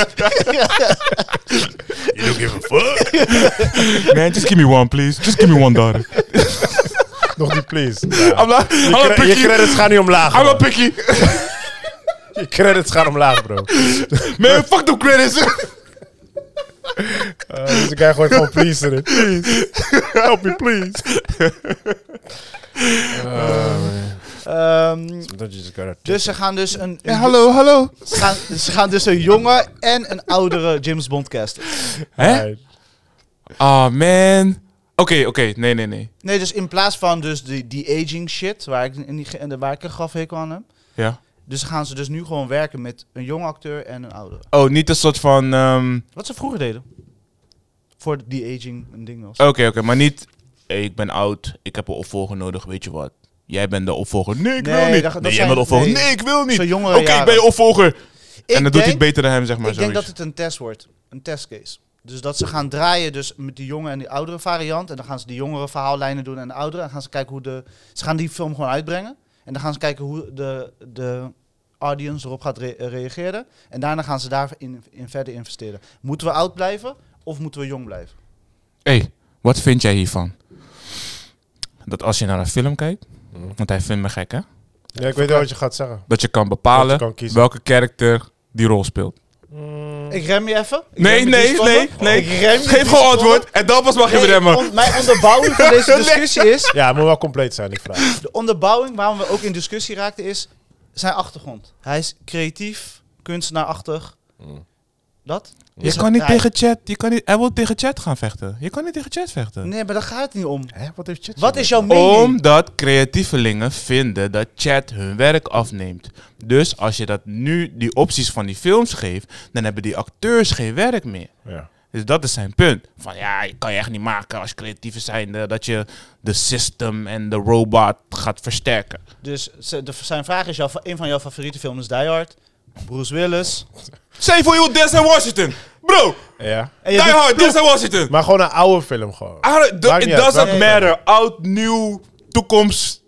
You don't give a fuck. Man, just give me one, please. Just give me one daughter. Nog niet, please. I'm not, I'm Je, not cre- je picky. credits gaan niet omlaag. I'm man. not picky. Je credits gaan omlaag, bro. Man, fuck the credits. Uh, dus de guy gooit gewoon please erin. Please. Help me, please. Ehm, Sometimes you just gotta- dus ze gaan dus een... Ja, hallo, hallo. Ze gaan, ze gaan dus een jonge en een oudere James Bond casten. Hè? Right. Oh, man. Oké, oké. Nee, nee, nee. Nee, dus in plaats van dus die, die aging shit, waar ik, in die, ge- en de- waar ik een grafhekel aan heb. Ja. Dus gaan ze dus nu gewoon werken met een jonge acteur en een oudere. Oh, niet een soort van... ehm, Wat ze vroeger deden. Voor die aging een ding was. Oké, oké. Maar niet... Hey, ik ben oud. Ik heb een opvolger nodig. Weet je wat? Jij bent de opvolger. Nee, ik Nee, wil niet. dat- dat nee, jij zijn- bent de opvolger. nee. Nee, ik wil niet. Zo'n Oké, jongere ik jaren. ben je opvolger. Ik en dan doet hij denk- het beter dan hem, zeg maar. Ik denk zoiets. dat het een test wordt. Een testcase. Dus dat ze gaan draaien dus met die jonge en die oudere variant. En dan gaan ze die jongere verhaallijnen doen en de oudere. En dan gaan ze kijken hoe de... Ze gaan die film gewoon uitbrengen. En dan gaan ze kijken hoe de, de audience erop gaat re- reageren. En daarna gaan ze daarin in verder investeren. Moeten we oud blijven of moeten we jong blijven? Hey, wat vind jij hiervan? Dat als je naar een film kijkt... Mhm. Want hij vindt me gek, hè? Ja, ik weet wel wat je gaat zeggen. Dat je kan Dat bepalen je kan kiezen. welke karakter die rol speelt. Mm. Ik rem je even. Ik Nee, rem je nee, drie seconden. nee, nee. Ik rem je Geef drie gewoon seconden. antwoord en dan pas mag je Nee, me remmen. on- mijn onderbouwing van deze discussie is... Ja, het moet wel compleet zijn, die vraag. De onderbouwing waarom we ook in discussie raakten is zijn achtergrond. Hij is creatief, kunstenaarachtig. Mm. Dat? Je Dus kan niet hij- tegen chat, je kan niet, hij wil tegen chat gaan vechten. Je kan niet tegen chat vechten. Nee, maar daar gaat het niet om. Hè, wat heeft Chat Wat is jouw mening? Omdat creatievelingen vinden dat chat hun werk afneemt. Dus als je dat nu die opties van die films geeft, dan hebben die acteurs geen werk meer. Ja. Dus dat is zijn punt. Van ja, je kan je echt niet maken als creatieve zijnde dat je de system en de robot gaat versterken. Dus ze- de, zijn vraag is, jouw, een van jouw favoriete films is Die Hard. Bruce Willis. Say for you, Denzel Washington. Bro, Ja. En je Die doet- Hard, Denzel Washington. Maar gewoon een oude film gewoon. I don't- Maakt It niet uit, doesn't welke matter. Oud, nieuw, toekomst,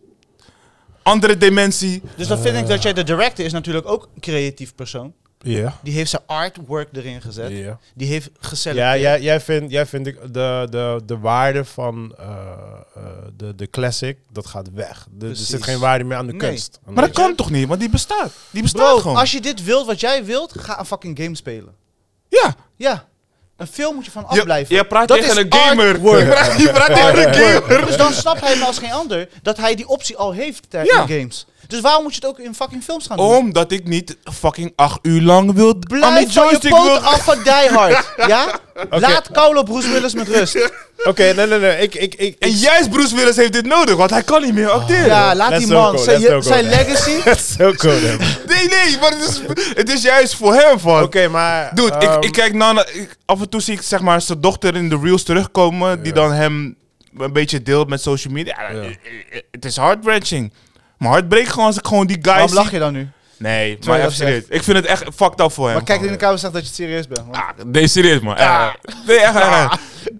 andere dimensie. Dus dan vind ik dat jij de director is natuurlijk ook een creatief persoon. Ja. Die heeft zijn artwork erin gezet. Ja. Die heeft Ja, geselecteerd. jij, jij vindt jij vindt ik de, de, de waarde van eh, eh, de, de classic, dat gaat weg. De, er Precies. zit geen waarde meer aan de Nee. kunst. Aan Maar de- dat kan toch niet, want die bestaat. Die bestaat Bro, gewoon. als je dit wilt wat jij wilt, ga een fucking game spelen. Ja. Ja. Een film moet je van Je, afblijven. je praat Dat tegen is een gamer. artwork. Je praat, je praat tegen een gamer. Dus dan snapt hij me als geen ander dat hij die optie al heeft ter- Ja. in games. Dus waarom moet je het ook in fucking films gaan doen? Omdat ik niet fucking acht uur lang wil aan die Blijf van je joystick poot wil. af van Die Hard. Ja? Laat koude Bruce Willis met rust. Oké, nee, nee, nee. Ik, ik, ik, En ik, juist Bruce Willis heeft dit nodig, want hij kan niet meer acteren. Ja, laat Let's die go, man. go, Zijn, let's go, je- go. zijn legacy. Let's go, go then. Nee, nee, maar het is, het is juist voor hem van. Oké, maar... Dude, ehm, ik, ik kijk nou naar... ik- af en toe zie ik zeg maar zijn dochter in de reels terugkomen, die Ja. dan hem een beetje deelt met social media. Ja, Ja. eh, eh, Het is heartwrenching. Mijn hart breekt gewoon als ik gewoon die guy Waarom zie. lach je dan nu? Nee, Terwijl maar je even dat serieus. Ik vind het echt fucked up voor hem. Maar kijk in gewoon. de camera zegt dat je het serieus bent. Want- Ah, nee, serieus man. Ja. Nee, echt. echt, echt.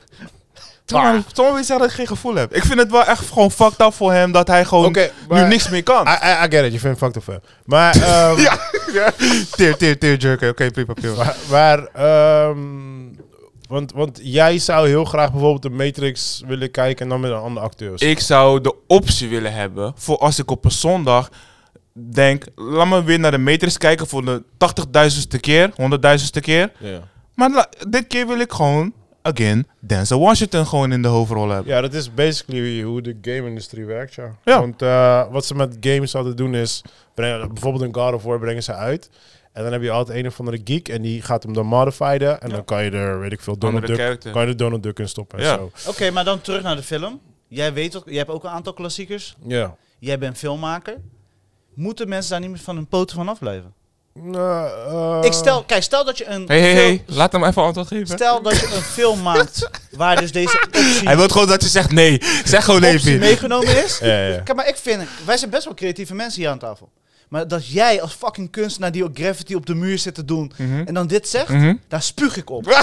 Sommige sommige mensen zeggen dat ik geen gevoel heb. Ik vind het wel echt gewoon fucked up voor hem dat hij gewoon Oké, nu maar- niks meer kan. I, I, I get it, je vindt fucked up film. Maar, ehm ja, ja. Teer, teer, teer, jerker. Oké, prima, prima. maar, maar ehm, Want, want jij zou heel graag bijvoorbeeld de Matrix willen kijken en dan met een andere acteur. Ik zou de optie willen hebben voor als ik op een zondag denk, laat me weer naar de Matrix kijken voor de tachtigduizendste keer, honderdduizendste keer. Ja. Maar la- dit keer wil ik gewoon, again, Denzel Washington gewoon in de hoofdrol hebben. Ja, dat is basically hoe de game-industrie werkt, ja. Ja. Want uh, wat ze met games zouden doen is, brengen, bijvoorbeeld een God of War brengen ze uit. En dan heb je altijd een of andere geek en die gaat hem dan modifyen. En Ja. dan kan je er, weet ik veel, Donald Andere Duck, character. kan je er Donald Duck in stoppen en Ja. zo. Oké, okay, maar dan terug naar de film. Jij weet wat, jij hebt ook een aantal klassiekers. Ja. Jij bent filmmaker. Moeten mensen daar niet meer van hun poten van afblijven? Nou, uh, Ik stel, kijk, stel dat je een Hey, hey, film, hey, laat hem even antwoord geven. stel dat je een film maakt waar dus deze optie, Hij wil gewoon dat je zegt nee. Zeg gewoon nee, optie Piet. meegenomen is. Ja, ja. Kijk, maar ik vind, wij zijn best wel creatieve mensen hier aan tafel. Maar dat jij als fucking kunstenaar die ook graffiti op de muur zit te doen Mhm. en dan dit zegt, Mhm. daar spuug ik op.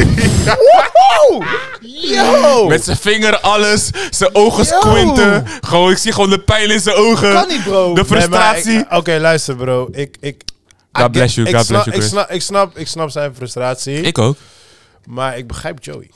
Yo! Met zijn vinger alles, zijn ogen Yo. squinten. Gewoon, ik zie gewoon de pijl in zijn ogen. Kan niet, bro. De frustratie. Nee, maar ik- Oké, luister bro. Ik, ik, God I bless you, ik God snap, bless you, ik Chris. snap, ik, snap, ik snap zijn frustratie, Ik ook. maar ik begrijp Joey.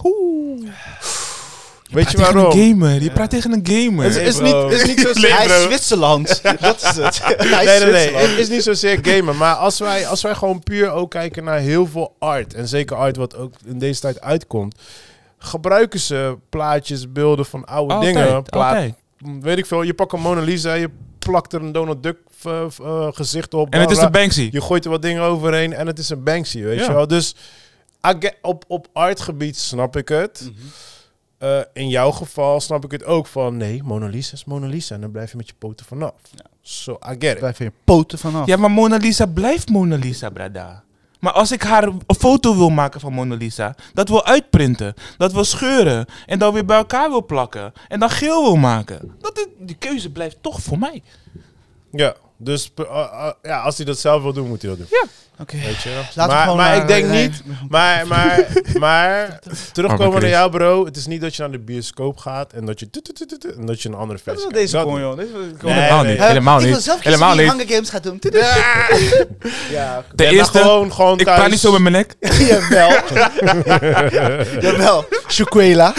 Je Weet praat je tegen waarom? een gamer. Je praat tegen een gamer. Het is, is, niet, is niet zo Hij is bro. Zwitserland. Dat is het. Hij is Nee, nee, nee. Zwitserland. Het is niet zozeer gamen. Maar als wij, als wij gewoon puur ook kijken naar heel veel art. En zeker art wat ook in deze tijd uitkomt. Gebruiken ze plaatjes, beelden van oude Altijd, dingen. Plaat, altijd. weet ik veel. Je pakt een Mona Lisa. Je plakt er een Donald Duck uh, uh, gezicht op. En het is bla, een bla. Banksy. Je gooit er wat dingen overheen. En het is een Banksy, weet Ja. je wel. Dus I get- op, op artgebied snap ik het. Uh, in jouw geval snap ik het ook van... Nee, Mona Lisa is Mona Lisa. En dan blijf je met je poten vanaf. So, I get it. Blijf je poten vanaf. Ja, maar Mona Lisa blijft Mona Lisa, brada. Maar als ik haar een foto wil maken van Mona Lisa, dat wil uitprinten, dat wil scheuren en dan weer bij elkaar wil plakken en dan geel wil maken, dat is, die keuze blijft toch voor mij. Ja, dus uh, uh, ja, als hij dat zelf wil doen, moet hij dat doen. Ja. Oké. Weet je wel? Laten we maar gewoon maar naar- ik denk nee. niet... Maar, maar, maar terugkomen Chris. naar jou, bro. Het is niet dat je naar de bioscoop gaat en dat je... tut, tut, tut, tut, en dat je een andere Dat versie is wat deze kijkt. kon, Dat- joh. Deze kon, Nee, Helemaal nee. niet, Hè? helemaal Ik wil niet. zelf kiezen Helemaal wie niet. Hunger Games gaat doen. Ja, oké. Ten Ja, maar eerste, gewoon, gewoon ik thuis. praat niet zo met mijn nek. Jawel. Jawel. Chukwela.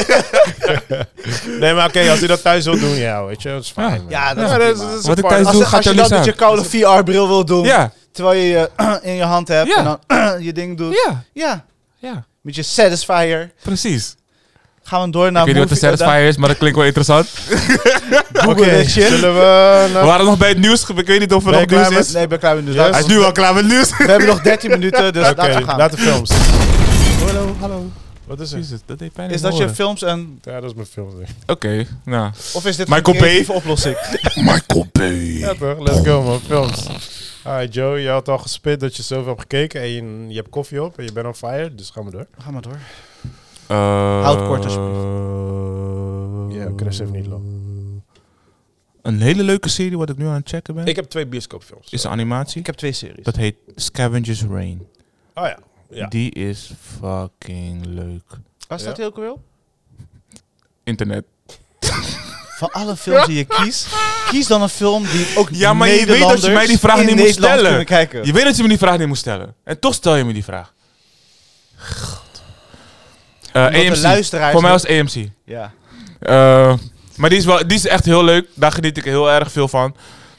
Nee, maar oké, als hij dat thuis wil doen, ja, weet je, dat is fijn. Ja. man. Ja, dat is Ja, prima. dat is- dat is Wat ik fijn. thuis Als, doe, als gaat je er dat niks met je aan. koude V R-bril wil doen, Ja, terwijl je je in je hand hebt Ja. en dan je ding doet. ja, Ja, ja, met je Satisfyer. precies. Gaan we door naar Ik weet niet wat de movie- Satisfyer is, maar dat klinkt wel interessant. Google Oké, dit shit. zullen we... We naar- waren nog bij het nieuws. Ik weet niet of er Ben nog je klaar nieuws met- is. Nee, ik ben klaar met de Yes. Hij is nu al klaar met het nieuws. We hebben nog dertien minuten, dus Oké, laten we gaan. laat de films. Hallo, hallo. Wat is het? Jezus, dat deed pijn Is in dat mijn je films en... Ja, dat is mijn film. denk ik. Oké, nou. Of is dit Michael een Bay. creatieve oplossing? Michael Bay. Ja toch, let's go man, films. Alright Joe, je had al gespit dat je zoveel hebt gekeken en je, je hebt koffie op en je bent on fire, dus gaan we door. Ga maar door. Uh, Houd kort, alsjeblieft. Ja, Chris heeft niet lang. Een hele leuke serie wat ik nu aan het checken ben. Ik heb twee bioscoopfilms. is een animatie. Ik heb twee series. Dat heet Scavengers Reign. Oh ja. ja. Die is fucking leuk. Waar staat Ja. die ook weer op? Internet. Van alle films die je kiest, kies dan een film die ook Ja, maar je weet dat je Nederlanders mij die vraag in niet moet Nederland stellen. kunnen kijken. Je weet dat je me die vraag niet moet stellen. En toch stel je me die vraag. God. Uh, Omdat de A M C. luisteraars Voor mij ook- was A M C. Ja. Uh, maar die is, wel, die is echt heel leuk. Daar geniet ik heel erg veel van.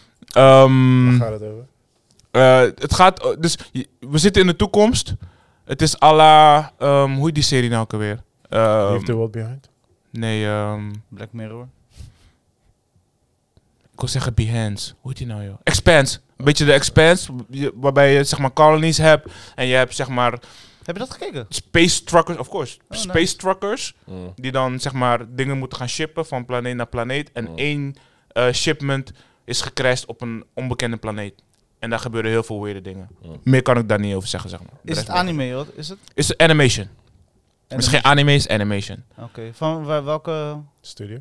Um, Waar gaat het over? Uh, het gaat, dus je- we zitten in de toekomst. Het is à la, um, hoe heet die serie nou ook alweer? Um, Leave the World Behind? nee, um, Black Mirror. ik wil zeggen Behance. Hoe heet die nou joh? Expanse. Een beetje de Expanse, je- waarbij je zeg maar colonies hebt. En je hebt zeg maar Heb je dat gekeken? space truckers, of course. Oh, space nice. truckers. Mm. Die dan zeg maar dingen moeten gaan shippen van planeet naar planeet. En Mm. één uh, shipment is gecrashed op een onbekende planeet. En daar gebeuren heel veel weirde dingen. Mm. Meer kan ik daar niet over zeggen, zeg maar. De Is rest het anime? Wat is het? Is het animation. Het is geen anime, is animation. Oké. Van waar- welke... Studio?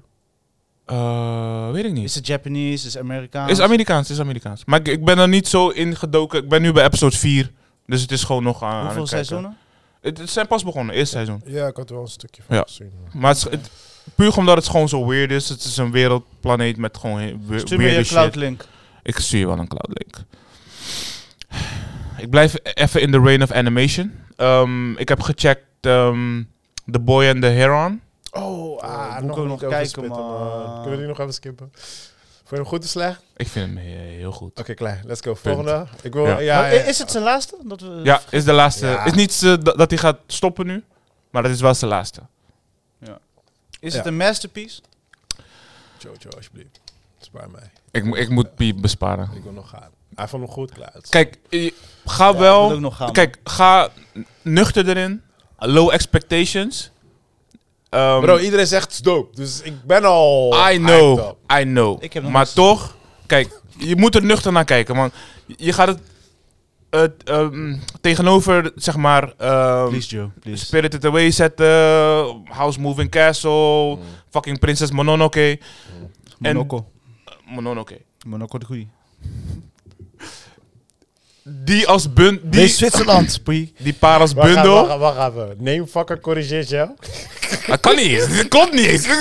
Uh, weet ik niet. Is het Japanese? Is het Amerikaans? Is Amerikaans, is Amerikaans. Maar ik, ik ben er niet zo in gedoken. Ik ben nu bij episode vier. Dus het is gewoon nog aan, aan Hoeveel het kijken. seizoenen? Het, het zijn pas begonnen, eerste seizoen. Ja, ik had er wel een stukje van Ja. gezien. Maar het is, het, puur omdat het gewoon zo weird is. Het is een wereldplaneet met gewoon he- we- Stuur me je weirde shit. cloud link. Ik stuur je wel een cloud link. Ik blijf even in de reign of animation. Um, ik heb gecheckt um, The Boy and the Heron. Oh, ah, moet nog ik ook niet nog over kijken, spitten, man. Kunnen we die nog even skippen? Vond je hem goed of slecht? Ik vind hem he- heel goed. Oké, okay, klaar. Let's go. Volgende. Ik wil, Ja. ja. Maar ja, is het zijn laatste? Dat we... Ja, is de laatste. Ja. Is niet uh, dat dat hij gaat stoppen nu, maar dat is wel zijn laatste. Is Ja. het een masterpiece? Jojo, alsjeblieft. Spaar mij. Ik, mo- ik moet Piep besparen. Ik wil nog gaan. Hij vond hem goed, klaar. Kijk, je- ga Ja, ik wel. wil ook nog gaan. Kijk, ga nuchter erin. Low expectations. Um, Bro, iedereen zegt het is dope. Dus ik ben al... I hyped know, up. I know. Ik heb nog Maar niks- toch, kijk, je moet er nuchter naar kijken. Want je gaat het, het um, tegenover, zeg maar, um, Please, Joe. Please. Spirited Away zetten, House Moving Castle, Mm. fucking Princess Mononoke. En- Monaco. Mononoke. Monaco de goeie. Die als bundel, Nee, die, Zwitserland, Prie. die paar als Wacht even, bundel. wacht, wacht even. Neem fucker corrigeert jou. Dat kan niet eens, dit klopt niet eens.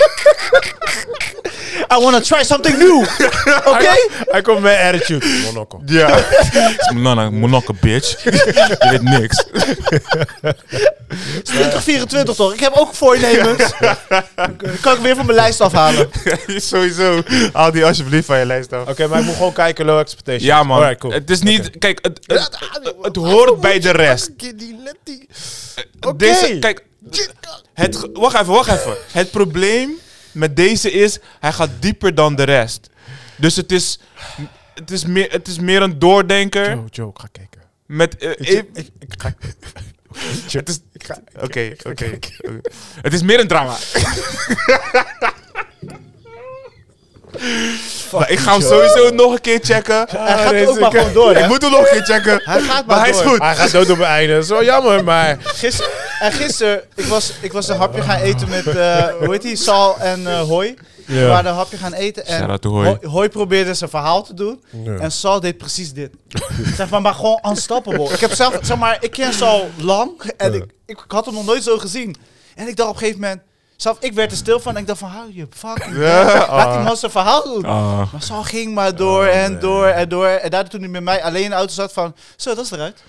I wanna try something new. Oké? Hij komt met attitude. Monaco. Ja. Mononoke, Mononoke, bitch. Je weet niks. twintig vierentwintig toch? Ik heb ook voornemens. Kan ik weer van mijn lijst afhalen. Sowieso. Haal die alsjeblieft van je lijst af. Oké, okay, maar ik moet gewoon kijken, low expectations. Ja, man. Alright, cool. Het is niet... Oké. Kijk, het, het, het, het hoort bij de rest. Die net die... Oké. Deze, kijk, het, ge- wacht even, wacht even. Het probleem met deze is, hij gaat dieper dan de rest. Dus het is, het is, meer, het is meer een doordenker. Joe, Joe, ik ga kijken. Met, eh, Ik, e- ik, ik, ik ga... het is... Ik ga... Oké, oké. oké. Het is meer een drama. Maar ik ga hem sowieso nog een keer checken. Hij gaat deze ook maar guy. gewoon door, hè? Ik moet hem nog een keer checken. Hij gaat Maar maar hij is door. goed. Hij gaat dood op het einde. Zo jammer, maar... Gisteren, en gisteren, ik was, ik was een hapje gaan eten met, eh, hoe heet die, Sal en eh Hoi. We waren een hapje gaan eten en Shout-out to Hoi. Hoi, Hoi probeerde zijn verhaal te doen. Ja. En Sal deed precies dit. Zeg maar, maar gewoon unstoppable. Ik heb zelf, zeg maar, ik ken Sal lang en ik, ik had hem nog nooit zo gezien. En ik dacht op een gegeven moment, zelf ik werd er stil van en ik dacht van, hou je fucking Ja, bek. Laat ah. die man zijn verhaal doen. Ah. Maar Sal ging maar door en door en door. En daardoor toen hij met mij alleen in de auto zat van, zo, dat is eruit.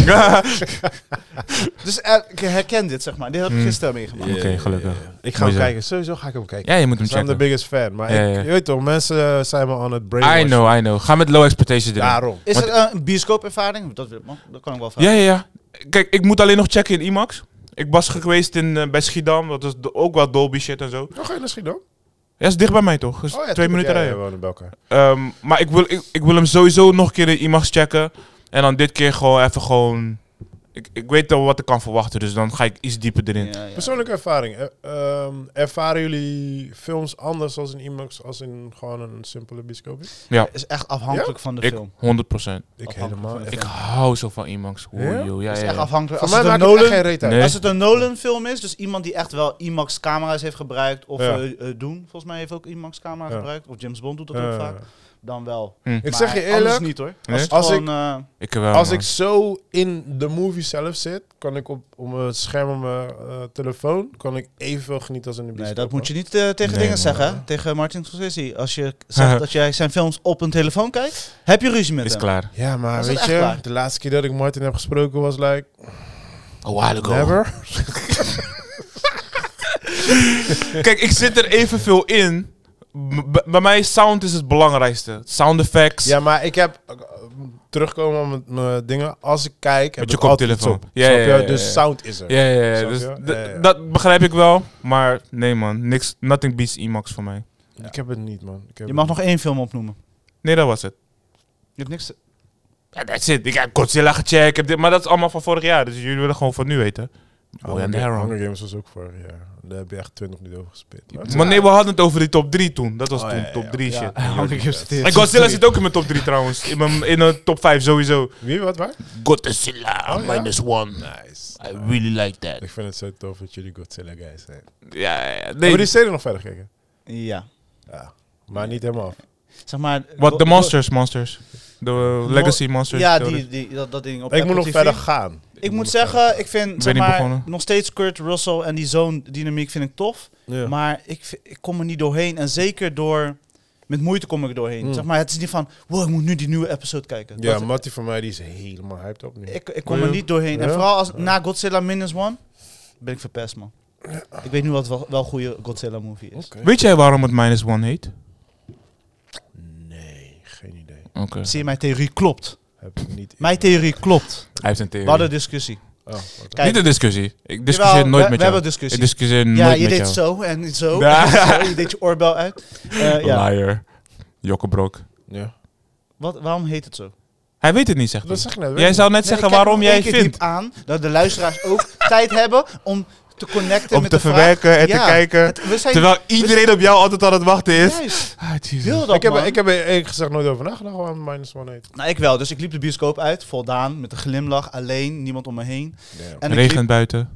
Dus eh, ik herken dit, zeg maar. Dit heb ik Hmm. gisteren meegemaakt. Oké, gelukkig. Ik ga Mooi hem zo. kijken. Sowieso ga ik hem kijken. Ja, je moet hem Ik ben de checken. biggest fan. Maar Ja, ik, ja. je weet toch, mensen zijn me aan het brainwashen. I know, I know. Ga met low expectations erin. Daarom. Is Want- het een bioscoopervaring? Dat, wil ik, man. Dat kan ik wel vragen. Ja, ja, ja. Kijk, ik moet alleen nog checken in IMAX. Ik was geweest in, eh, bij Schiedam. Dat is do- ook wel Dolby shit en zo. Oh, ga je naar Schiedam? Ja, is dicht bij mij toch? Dus Oh, ja, twee tuurlijk. minuten Ja, rijden. ja, we wonen bij elkaar. Ehm, maar ik wil, ik, ik wil hem sowieso nog een keer in IMAX checken. En dan dit keer gewoon even gewoon... Ik, ik weet al wat ik kan verwachten, dus dan ga ik iets dieper erin. Ja, ja. Persoonlijke ervaring. Eh, ehm, ervaren jullie films anders als in IMAX als in gewoon een simpele bioscoop? Ja, is echt afhankelijk van de ik film. honderd procent. Ik Afhankelijk helemaal. van de Ik film. hou zo van IMAX. Oei, Ja? joh, ja, Het is ja, echt ja. afhankelijk. Voor Als mij het, maakt een het echt Nolan, geen reet uit. Nee. als het een Nolan film is, dus iemand die echt wel IMAX camera's heeft gebruikt, of Ja. eh, eh, Doen, volgens mij heeft ook IMAX camera Ja. gebruikt, of James Bond doet dat Eh, ook vaak, dan wel. Hm. Ik Maar zeg je anders eerlijk, niet hoor. Nee? Als, het Als gewoon, eh, Ik wel, als man. ik zo in de movie zelf zit, kan ik op, op mijn scherm op mijn eh, telefoon, kan ik evenveel genieten als in de nee, bioscoop. dat moet je niet eh, tegen Nee, dingen man. zeggen, hè? Tegen Martin Scorsese. Als je zegt dat jij zijn films op een telefoon kijkt, heb je ruzie met Is hem. klaar. Ja, maar Was het weet echt je, waar? de laatste keer dat ik Martin heb gesproken was like, A while ago. never. Kijk, ik zit er evenveel in. B- bij mij sound is het belangrijkste. Sound effects. Ja, maar ik heb uh, terugkomen op mijn- mijn dingen. Als ik kijk, heb Met je ik altijd iets koptelefoon. op. Ja, Snap ja, je? ja, ja, Dus ja. sound is er. Ja, ja, ja. Snap Dus je? d- Ja, ja. dat begrijp ik wel. Maar nee, man. Niks, nothing beats IMAX voor mij. Ik heb het niet, man. Ik heb Je het mag nog één film opnoemen. Nee, dat was het. Je hebt niks te... Ja, that's it. Ik heb Godzilla gecheckt. Ik heb dit, maar dat is allemaal van vorig jaar. Dus jullie willen gewoon van nu weten. niet. Boy and Hunger, Heron. Hunger Games was ook vorig jaar. Daar heb je echt twintig minuten over gespeeld. Maar nee, we hadden het over die top drie toen. Dat was Oh, toen ja, ja, top ja. drie Ja. shit. Hunger Games zit hier. En Godzilla zit ook in mijn top drie trouwens. In, mijn, in een top vijf sowieso. Wie, wat, waar? Godzilla Oh, ja? minus one. Nice. I really like that. Ik vind het zo tof dat jullie Godzilla guys zijn. Ja, ja, ja. Hebben Nee, we die serie nog verder gekeken? Ja. Ja. Maar niet helemaal af. Zeg maar... wat? De Monsters, Monsters. De Legacy Monsters. Ja, de- die, die, dat, dat ding op Ik moet Apple nog T V. verder gaan. Ik moet nog zeggen, ik vind Ben zeg niet maar, begonnen. nog steeds Kurt Russell en die zoon dynamiek vind ik tof. verder gaan. Ja. Maar ik, v- ik kom er niet doorheen. En zeker door Met moeite kom ik er doorheen. Mm. Zeg maar, het is niet van, wow, ik moet nu die nieuwe episode kijken. Ja, Dat- Mattie van mij die is helemaal hyped op nu. ik, ik kom er niet doorheen. En Ja? vooral als, na Godzilla Minus One ben ik verpest, man. Ik weet nu wat wel, wel een goede Godzilla movie is. Oké. Weet jij waarom het Minus One heet? Nee, geen idee. Oké. Zie je, mijn theorie klopt. Heb ik niet. Mijn theorie klopt. Hij heeft een We theorie. hadden een discussie. Oh, wat Kijk, Niet een discussie. Ik discussieer jawel, nooit we, met we jou. hebben een discussie. Ik discussieer Ja, nooit je met deed jou. zo en zo. Ja. en zo. Je deed je oorbel uit. Uh, ja. Liar. Jokkebrok. Ja. Wat, waarom heet het zo? Hij weet het niet, zegt hij. Dat zeg ik net. weet Jij ik zou net Nee, zeggen ik kijk waarom nog jij één keer vindt. diep aan dat de luisteraars ook tijd hebben om te connecten Om met te de vraag. verwerken en Ja, te kijken. het- we zijn Terwijl iedereen op jou altijd aan het wachten is. juist. Ah, Jesus. Wil dat, Ik heb, man. ik heb er eerlijk gezegd nooit over nagedacht waarom Minus One heet. Nou, ik wel. Dus ik liep de bioscoop uit, voldaan, met een glimlach, alleen, niemand om me heen. En ik Regent liep- buiten.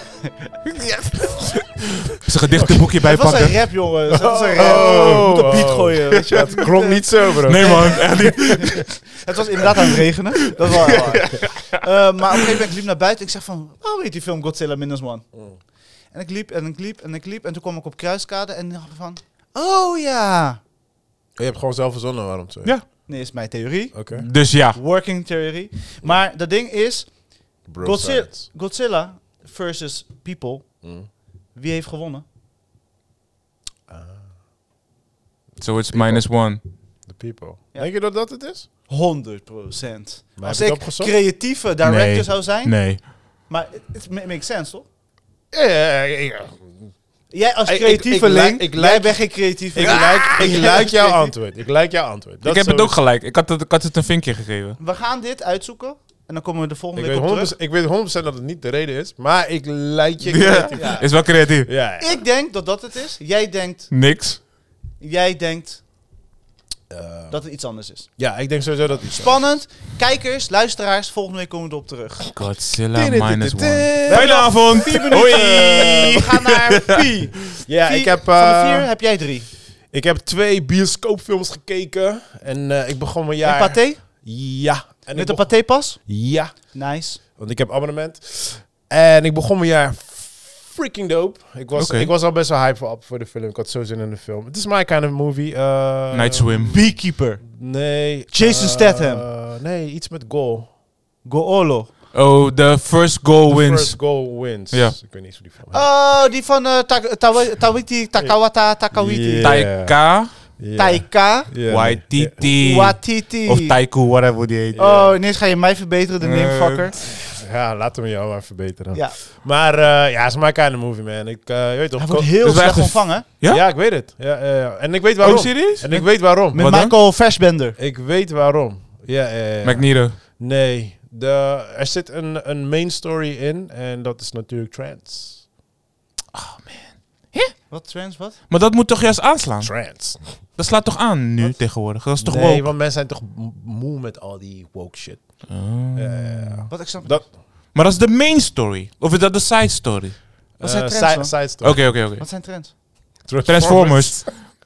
Zijn gedichtenboekje Het was een bijpakken. rap, jongen. Het was een rap. Oh, Je moet op beat oh. gooien, weet je. Het klonk niet zo, bro. Nee man, echt niet. Het was inderdaad aan het regenen. Dat was wel waar. Eh, maar op een gegeven moment liep ik naar buiten. Ik zeg van, oh, heet die film Godzilla Minus One? Mm. En ik liep en ik liep en ik liep. En toen kwam ik op Kruiskade en dacht ik van, oh ja. Je hebt gewoon zelf verzonnen waarom het zo heet. Ja. Nee, is mijn theorie. Oké. Dus ja. Working theorie. Maar dat ding is, Bro Godzilla, science. Godzilla versus People. Mm. Wie heeft gewonnen? So it's minus one. The people. Ja. Denk je dat dat het is? honderd procent. Maar Als heb je ik het opgezocht? creatieve director Nee. zou zijn. Nee. Maar het ma- makes sense, toch? Ja, ja, ja, ja. Jij als Ik- ik- creatieve ik link, lijk- ik jij lijk- bent geen creatieve Ik link. lijk, ik Jij lijk bent jouw creatief. antwoord. Ik lijk jouw antwoord. Dat ik heb is het ook zo- gelijk. Ik had het, ik had het een vinkje gegeven. We gaan dit uitzoeken en dan komen we de volgende Ik week weet, op honderd terug. procent, ik weet honderd procent dat het niet de reden is, maar ik lijk je Ja. creatief. Ja. Is wel creatief. Ja, ja. Ik denk dat dat het is. Jij denkt, Niks. jij denkt Eh, dat het iets anders is. ja, ik denk sowieso dat iets Spannend. Kijkers, luisteraars, volgende week komen we erop terug. Godzilla minus one. We Fijne hebben nog avond. vier minuten. Hoi. We gaan naar Pi. Ja, Vier- ik heb, van de eh, vier heb jij drie. ik heb twee bioscoopfilms gekeken en eh, ik begon mijn jaar... En Pathé? Ja. En ik Met de begon- Pathé-pas? Ja, Nice. want ik heb abonnement. En ik begon mijn jaar freaking dope. Ik was, Oké. ik was al best wel hype voor, voor de film. Ik had zo zin in de film. Het is my kind of movie. Uh, Night Swim. Beekeeper. Nee. Jason eh, Statham. Nee, iets met goal. Goolo. Oh, the first goal The wins. First goal wins. Ja. Ik weet niet eens hoe die film heet. Oh, die van uh, Ta- Tawa- Tawiti, Takawata, Takawiti. Yeah. Taika. Ja. Taika. Ja. Waititi. Watiti. Of Taiku, whatever die heet. Oh, ineens ga je mij verbeteren, de Eh, namefucker. Ja, laten we jou maar verbeteren. Ja. Maar uh, ja, het is my kind of movie, man. Ik uh, je weet toch. Hij wordt ko- heel Dus wij slecht echt een- ontvangen. Ja? Ja, ik weet het. Ja, ja, ja. En ik weet waarom. Oh, serieus? En ik weet waarom. Met Wat dan? Michael Fassbender. Ik weet waarom. Ja, ja, ja. Magneto. Nee, de, er zit een, een main story in en dat is natuurlijk trans. Wat, trans, wat? Maar dat moet toch juist aanslaan? Trans. Dat slaat toch aan nu tegenwoordig? Dat is toch nee, woke? want mensen zijn toch m- moe met al die woke shit. Oh. Ja, ja, ja. Wat, ik snap Dat, Maar dat is de main story. Of is dat de side story? Wat zijn eh, trends side, dan? side story. Oké, oké, oké. Wat zijn trends? Transformers.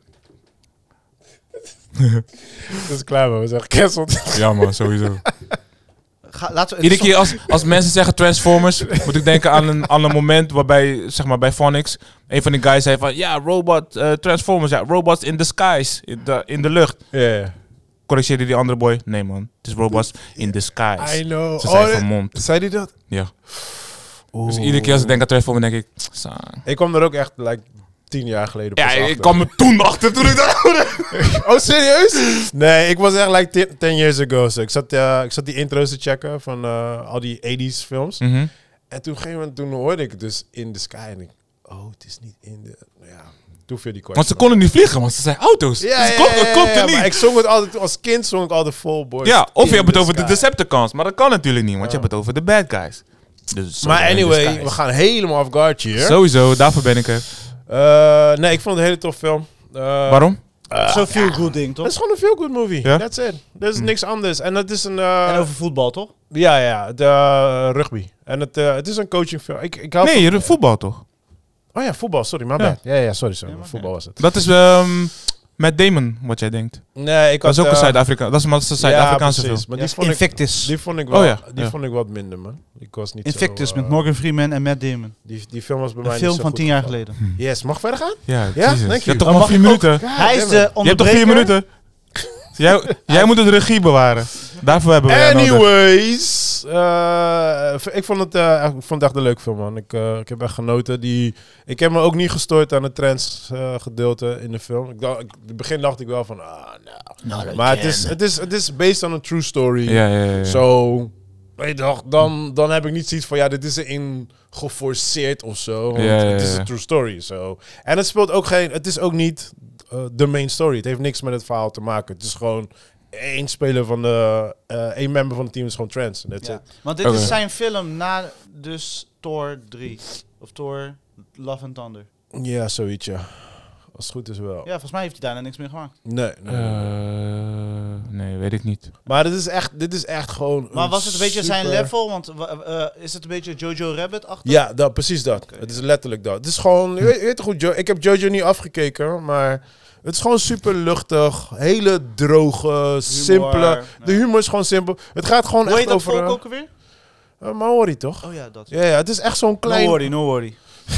Dat is klaar, man. We zijn gecanceld. Ja man, sowieso. Ga, laten we, Iedere keer als, als mensen zeggen Transformers, moet ik denken aan een, aan een moment waarbij, zeg maar bij Phonics, een van die guys zei van, ja, robot, eh, Transformers, ja, robots in the skies, in de, in de lucht. Ja, ja. Corrigeerde die andere boy, nee man, het is robots in the skies. I know. Ze zijn Oh, van mond. zei die dat? Ja. Dus iedere keer als ik denk aan Transformers, denk ik, sang. Ik kwam er ook echt like, tien jaar geleden pas Ja, ik achter. kwam er toen achter toen ik dat hoorde. Oh, serieus? Nee, ik was echt like ten, ten years ago. So. Ik, zat, uh, ik zat die intro's te checken van uh, al die eighties films. Mhm. En toen op een gegeven moment toen hoorde ik dus In the Sky. En ik, oh, het is niet in de... Ja, toen viel die kwartje. Want ze konden niet vliegen, want ze zijn auto's. Ja, dus ja, klopt, ja, ja, klopt ja, er niet. maar ik zong het altijd, als kind zong ik altijd Full Boys. Ja, of je in hebt het the over de Sky. Decepticons, maar dat kan natuurlijk niet, want je Ja. hebt het over de bad guys. Dus Maar in the anyway, skies. we gaan helemaal off guard hier. Sowieso, daarvoor ben ik er. Uh, nee, ik vond het een hele tof film. Uh, Waarom? Uh, Zo'n feel good ding, Het toch? is gewoon een feel good movie. Ja? That's it. Er is Hm. niks anders. En het is een... uh, En over voetbal, toch? Ja, ja, de uh, rugby. En het, uh, het is een coachingfilm. Ik, ik hou Nee, van- je voetbal toch? Oh ja, voetbal. Sorry, my Ja. bad. Ja, ja, sorry, sorry. Ja, maar voetbal was het. Dat is ehm Matt Damon, wat jij denkt. Nee, ik Dat had... is ook een uh, Zuid-Afrika. Dat is, dat is een Zuid-Afrikaanse ja, film. precies, maar die, Ja, vond ik, Invictus. die vond ik wel, Oh ja, die ja. vond ik wat minder, man. Ik was niet Invictus zo, uh, met Morgan Freeman en Matt Damon. Die, die film was bij Een mij film niet zo van goed tien jaar gevallen. geleden. Yes, mag verder gaan? Ja, Ja, Jesus. thank Je you. hebt toch Dan maar mag vier ik minuten? ook- Hij is de Je hebt toch vier onderbreker. minuten? jij, jij moet de regie bewaren. Daarvoor hebben we jou nodig. Anyways, uh, ik, vond het, uh, ik vond het echt een leuke film, man. Ik, uh, ik heb echt genoten. Die, ik heb me ook niet gestoord aan het trends uh, gedeelte in de film. Ik dacht, ik, in het begin dacht ik wel van, ah, nou. Nou, Maar het is, het, is, het is based on a true story. Ja, ja, ja. ja. Zo, weet je toch, dan, dan heb ik niet zoiets van, ja, dit is erin geforceerd of zo. Want Ja, ja, ja. het is een true story, zo. En het speelt ook geen, het is ook niet uh, de main story. Het heeft niks met het verhaal te maken. Het is gewoon één speler van de, uh, één member van het team is gewoon trans. That's Ja. it. Want dit Oké. is zijn film na dus Thor drie. Of Thor Love and Thunder. Ja, zoiets, ja. Als het goed is wel. Ja, volgens mij heeft hij daarna niks meer gemaakt. Nee, nee. nee. Uh, nee, weet ik niet. Maar dit is echt, dit is echt gewoon. Maar was het een beetje zijn super- level? Want uh, is het een beetje Jojo Rabbit-achtig? Ja, dat, precies dat. Oké, het is ja. letterlijk dat. Het is gewoon, je weet, je weet toch goed, Jo- ik heb Jojo niet afgekeken, maar het is gewoon super luchtig, hele droge, simpele. De humor is gewoon simpel. Het gaat gewoon Hoe heet echt dat over. volk uh, ook alweer? uh, Maori toch? Oh ja, dat. Ja, ja, het is echt zo'n klein. No worry, no worry.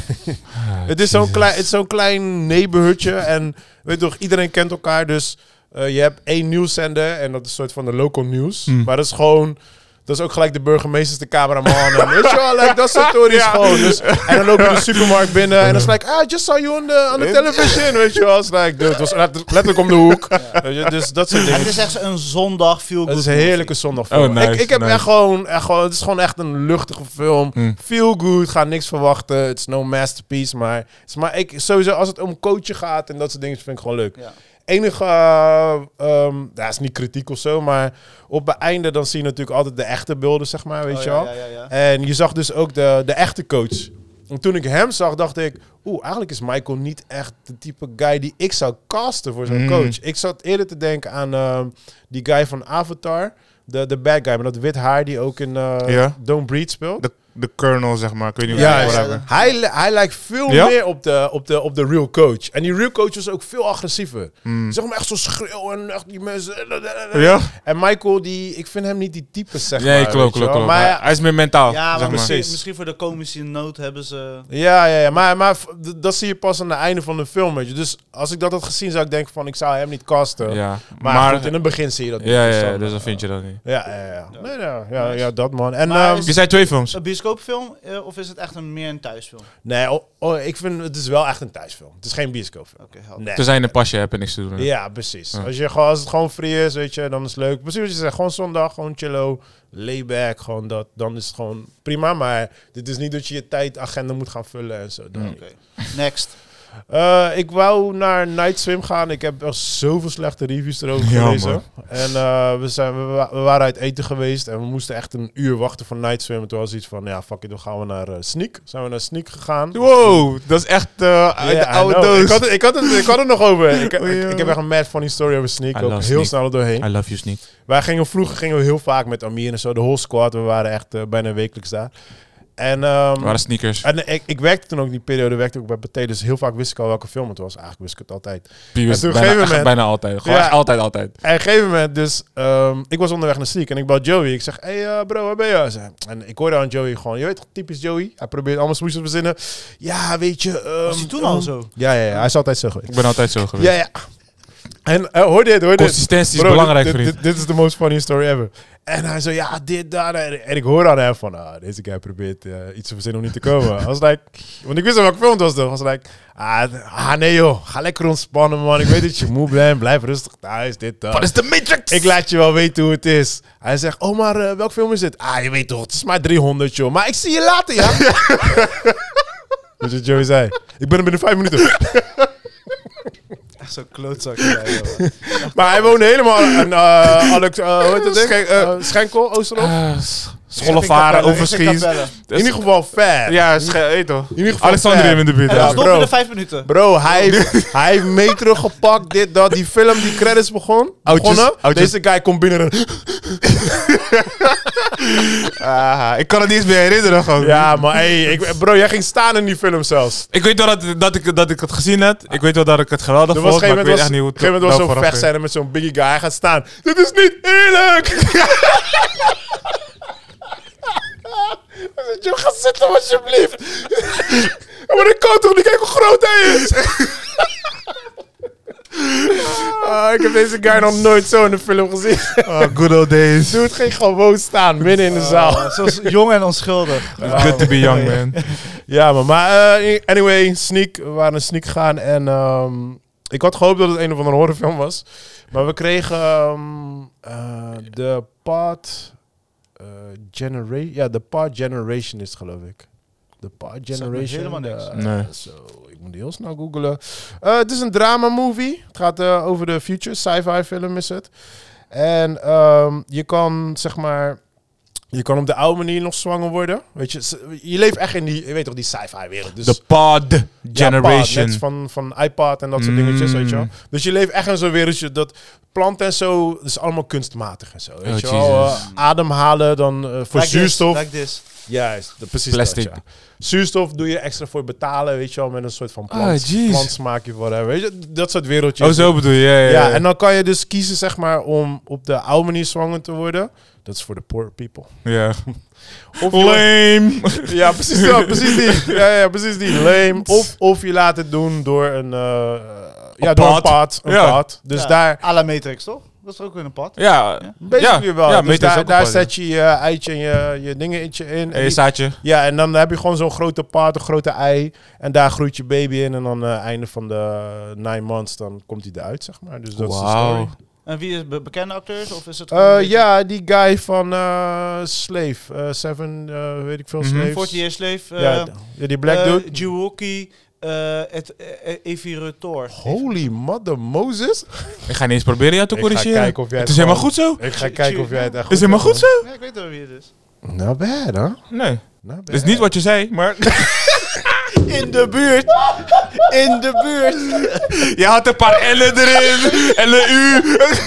Het is zo'n klein, het is zo'n klein neighborhoodje en weet je toch, iedereen kent elkaar, dus uh, je hebt één nieuwszender en dat is een soort van de local nieuws, Mm. maar dat is gewoon. Dat is ook gelijk de burgemeester, de cameraman. En weet je wel, like, dat soort stories Ja. gewoon. Dus, en dan loop je de supermarkt binnen en dan is het like, ah, just saw you on the, on the television, weet je wel. Het is like, dude, het was let- letterlijk om de hoek. Weet je, dus dat soort dingen. Het is echt een zondag feel good Het is een heerlijke zondagfilm. Oh, nice, ik, ik heb nice. echt gewoon, echt gewoon, het is gewoon echt een luchtige film. Mm. Feel good, ga niks verwachten. Het is no masterpiece, maar, het is maar ik, sowieso als het om coachen gaat en dat soort dingen, vind ik gewoon leuk. Ja. Enige, uh, um, dat is niet kritiek of zo, maar op het einde dan zie je natuurlijk altijd de echte beelden, zeg maar, weet Oh, je ja, wel. ja, ja, ja. En je zag dus ook de, de echte coach. En toen ik hem zag, dacht ik, oeh, eigenlijk is Michael niet echt de type guy die ik zou casten voor zo'n Mm. coach. Ik zat eerder te denken aan um, die guy van Avatar, de, de bad guy, met dat wit haar die ook in uh, Ja. Don't Breathe speelt. De, de colonel, zeg maar. Ik weet niet hoe Ja, je het ja, wil ja. hebben. Hij, li- hij lijkt veel Ja? meer op de, op, de, op de real coach. En die real coach was ook veel agressiever. Mm. Zeg maar echt zo schreeuw en echt die mensen. Ja? En Michael, die, ik vind hem niet die type, zeg Nee, maar. klopt, weet je klopt, wel. klopt. Maar Maar hij is meer mentaal, Ja, maar zeg maar. misschien, Precies. misschien voor de komische noot hebben ze... ja, ja, ja. Maar, maar f- d- dat zie je pas aan het einde van de film, weet je. Dus als ik dat had gezien, zou ik denken van, ik zou hem niet casten. Ja, Maar, maar... goed, in het begin zie je dat niet. ja, Dus ja, ja, dan, dus dan uh, vind je dat niet. Ja, ja, ja. Nee, ja, ja, ja, dat man. En, Maar ehm, is- Je zei twee films. Een bioscoopfilm uh, of is het echt een, meer een thuisfilm? nee, oh, oh, ik vind het is wel echt een thuisfilm. Het is geen bioscoopfilm. Oké, helder. Nee. Tenzij je een pasje hebt en niks te doen. Ja, precies. Ja. Als, je, gewoon- als het gewoon free is, weet je, dan is het leuk. Precies wat je zegt, gewoon zondag, gewoon chillo, layback, gewoon dat. Dan is het gewoon prima. Maar dit is niet dat je je tijdagenda moet gaan vullen en zo. Dan Mm. niet. Oké. Next. Uh, ik wou naar Night Swim gaan. Ik heb er zoveel slechte reviews erover Ja, gelezen. man. En uh, we, zijn, we, wa- we waren uit eten geweest en we moesten echt een uur wachten voor Night Swim. En toen was iets van, ja, fuck it, dan gaan we naar uh, Sneak. Zijn we naar Sneak gegaan. Wow, dat is echt uh, uit Ja, de oude I know. doos. Ik had, het, ik, had het, ik had het nog over. Ik, ik, Oh, ja. ik heb echt een mad funny story over Sneak. I Ook love heel Sneak. snel er doorheen. I love you, Sneak. Wij gingen vroeger gingen we heel vaak met Amir en zo, de whole squad. We waren echt uh, bijna wekelijks daar. En, um, We waren sneakers. en ik, ik werkte toen ook die periode, werkte ook bij Pathé, dus heel vaak wist ik al welke film het was. Eigenlijk wist ik het altijd. Die was en toen bijna, gegeven echt moment- bijna altijd. Gewoon Ja. echt altijd, altijd. En op een gegeven moment, dus um, ik was onderweg naar Sneak en ik bel Joey. Ik zeg, hey uh, bro, waar ben je? Hij zei- En ik hoorde aan Joey gewoon, je weet toch, typisch Joey. Hij probeert allemaal smoesjes te verzinnen. Ja, weet je. Um, Was hij toen al um, zo? Ja, ja, ja, hij is altijd zo geweest. Ik ben altijd zo geweest. Ja, ja. En uh, hoor dit, hoor dit. Consistentie is Bro, belangrijk, dit, vriend. dit, dit is de most funny story ever. En hij zei, ja, dit, daar. En, en ik hoor aan hem van, ah, deze guy probeert uh, iets te verzinnen om niet te komen. I was like, want ik wist al welke film het was toch. I was like, ah, ah, nee joh, ga lekker ontspannen man. Ik weet dat je moe bent, blijf rustig thuis, dit, dat. Wat is de Matrix? Ik laat je wel weten hoe het is. Hij zegt, oh, maar uh, welke film is dit? Ah, je weet toch, het is maar driehonderd, joh. Maar ik zie je later, ja? Weet je wat Joey zei? Ik ben er binnen vijf minuten. Echt zo'n klootzak. Ja, joh. Maar hij woonde helemaal aan uh, Alex, uh, hoe heet dat ding? Schenk- uh, Uh, Schenkel, Oosterhof. Uh, Schollevaren, Overschies. In ieder geval ver. Ja, weet toch. In ieder geval Alexandrië ver. in de buurt. En Ja, dan Ja. stop bro. je de vijf minuten. Bro, hij heeft, hij heeft mee teruggepakt, dit, dat. Die film, die credits begon, Oudjes, begonnen. oudjes. Deze guy komt binnen en... Ah, ik kan het niet eens meer herinneren gewoon. Ja, maar hey, ik, bro, jij ging staan in die film zelfs. Ik weet wel dat, dat, ik, dat ik het gezien heb. Ik weet wel dat ik het geweldig Er was vond, geen maar ik moment weet was, echt niet hoe het geen moment was nou zo'n vooraf vechtscène met zo'n biggie guy. Hij gaat staan. Dit is niet eerlijk! Hij zegt, ga zitten alsjeblieft. Maar ik kan toch niet kijken hoe groot hij is? Ah, ik heb deze guy nog nooit zo in een film gezien. Oh, good old days. Dude, ging gewoon staan, midden in de zaal. Zoals jong en onschuldig. It's good to be young, man. Ja, man. Maar uh, anyway, Sneak. We waren naar Sneak gegaan en um, ik had gehoopt dat het een of andere horrorfilm was. Maar we kregen um, uh, de Pod uh, Generation. Ja, de Pod Generation is het, geloof ik. De Pod Generation. helemaal niks. Uh, Nee. Zo, ik moet heel snel googlen. Uh, het is een drama movie. Het gaat uh, over de future. Sci-fi film is het. En um, je kan, zeg maar... Je kan op de oude manier nog zwanger worden. Weet je, je leeft echt in die, je weet toch, die sci-fi wereld. Dus The Pod Generation. Ja, net van, van iPad en dat soort Mm. dingetjes, weet je wel. Dus je leeft echt in zo'n wereldje dat planten en zo, dat is allemaal kunstmatig en zo. Weet Oh, je wel. Uh, Jesus. ademhalen dan uh, voor Like zuurstof. This, like this. Juist, dat- precies Plastic. dat, ja. Zuurstof doe je extra voor betalen, weet je wel, met een soort van Ah, plant, jeez. plantsmaakje, whatever. Weet je, dat soort wereldjes. Oh, zo bedoel je. Ja, ja, Ja, ja. en dan kan je dus kiezen, zeg maar, om op de oude manier zwanger te worden. Dat is voor de poor people. Ja. Of je- Lame. Ja, precies dat, precies die. Ja, ja, precies die. Lame. Of, of je laat het doen door een, uh, ja, door een pad. pad. Een Ja. pad. Dus Ja, daar, à la Matrix, toch? Dat is ook weer een pad. Ja. basically ja. wel. Ja, dus Matrix daar, ook daar een pad, ja. zet je je eitje en je, je dingetje in. En En je die- zaadje. ja, en dan heb je gewoon zo'n grote pad, een grote ei. En daar groeit je baby in. En dan uh, einde van de nine months, dan komt hij eruit, zeg maar. Dus dat is de story. Wauw. En wie is be- bekende acteurs? Of is het gewoon een Uh, beetje- ja, die guy van uh, Slave. Uh, Seven, uh, weet ik veel, Mhm. Slaves. forty Years Slave. ja, Uh, d- ja, die black uh, dude. Jiwoki. Uh, het uh, Eviretor. Holy mother Moses. Ik ga niet eens proberen jou te Ik ga corrigeren. kijken of jij Het het is helemaal gewoon- goed zo. Ik ga kijken of jij het echt Is helemaal goed zo? Ja, ik weet wel wie het is. Not bad, hè? Nee. Not bad. Dat is niet wat je zei, maar... In de buurt. In de buurt. je had een paar L'en erin. En een U.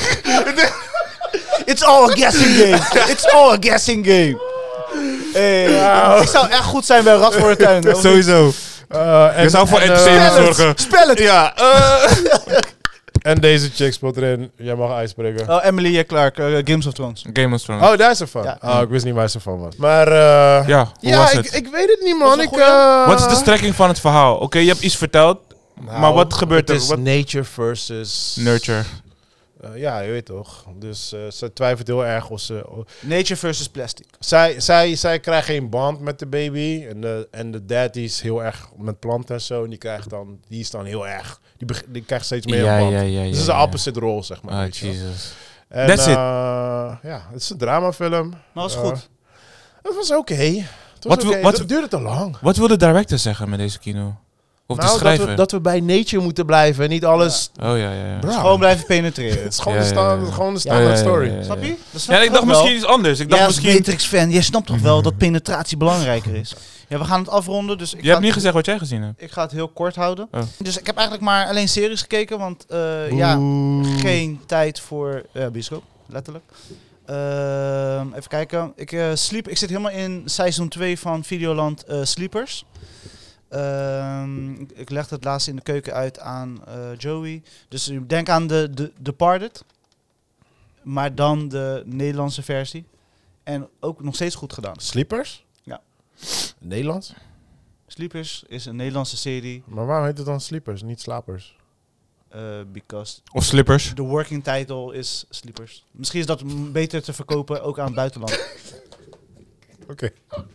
It's all a guessing game. It's all a guessing game. Hey, ik zou echt goed zijn bij Rad voor de Tuin. of niet? Sowieso. Uh, en, Je zou voor en, entertainment uh, zorgen. Spel het. Ja. eh. en deze chick speelt erin. Jij mag uitspreken. Oh, Emilia Clarke, uh, Games of Thrones. Game of Thrones. Oh, daar is ze van. Ja. Oh, ik wist niet waar ze van was. Maar, uh, Ja, hoe ja, was ik, het? ik weet het niet, Was man. het Ik, een goeie? uh, Wat is de strekking van het verhaal? Oké, je hebt iets verteld. nou, maar wat gebeurt er? Het is Wat- nature versus... Nurture. Uh, ja, je weet toch. Dus uh, ze twijfelt heel erg of ze... oh, Nature versus plastic. zij, zij, zij krijgt geen band met de baby. En de, en de dad die is heel erg met planten en zo. En die krijgt dan... Die is dan heel erg... Die, beg- die krijgt steeds meer Ja, een band. ja, ja, dus ja, het is een ja. opposite rol, zeg maar. Ah, weet je wel. Jesus. En, That's it. uh, ja, het is een dramafilm. Maar was Uh, goed. Het was oké. Het was Wat we- oké. wat- Het duurde te lang. Wat wil de director zeggen met deze kino? Of de Nou, dat schrijver? we, dat we bij nature moeten blijven. en Niet alles... Oh ja, ja, ja. Bro, Gewoon blijven penetreren. het is gewoon, Ja, de, ja, sta- ja. gewoon de Ja, standaard ja, ja, story. ja, ja. Snap je? Dat snap Ja, ik dacht ook wel. misschien iets anders. Ik dacht Jij als misschien... Matrix-fan, jij snapt toch wel dat penetratie belangrijker is? Ja, we gaan het afronden, dus ik Je ga hebt het- niet gezegd wat jij gezien hebt. Ik ga het heel kort houden. Oh. Dus ik heb eigenlijk maar alleen series gekeken, want uh, ja, geen tijd voor uh, bioscoop, letterlijk. Uh, even kijken. Ik, uh, sleep, ik zit helemaal in seizoen twee van Videoland uh, Sleepers. Uh, ik leg het laatst in de keuken uit aan uh, Joey. Dus denk aan de, de Departed, maar dan de Nederlandse versie. En ook nog steeds goed gedaan. Sleepers? Ja. Nederlands? Sleepers is een Nederlandse serie. Maar waarom heet het dan Sleepers, niet Slapers? Uh, because Of slippers. de working title is Sleepers. Misschien is dat m- beter te verkopen ook aan het buitenland. Oké. Okay.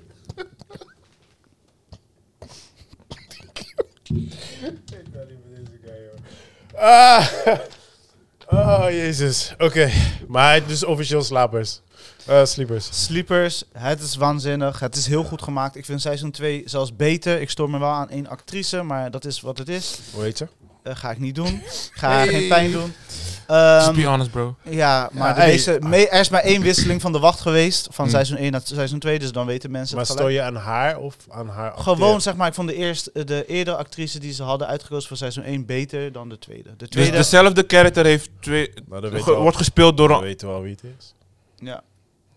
Ah. Oh, jezus. Oké. Okay. Maar het is officieel Slapers. Uh, sleepers. Sleepers, het is waanzinnig. Het is heel goed gemaakt. Ik vind seizoen twee zelfs beter. Ik stoor me wel aan één actrice, maar dat is wat het is. Hoe heet ze? Uh, ga ik niet doen. Ga haar Hey. geen pijn doen. Just Um, be honest, bro. ja, maar Ja, de hey. meeste, me, er is maar één wisseling van de wacht geweest. Van Mm. seizoen één naar seizoen twee, dus dan weten mensen Maar het stoor gelijk. je aan haar of aan haar acteur? Gewoon, zeg maar, ik vond de, eerste, de eerdere actrice die ze hadden uitgekozen voor seizoen één beter dan de tweede. De Dus tweede, dezelfde character heeft twee, Nou, dan weten ge- we al- wordt gespeeld door dan een... weten we al wie het is. ja.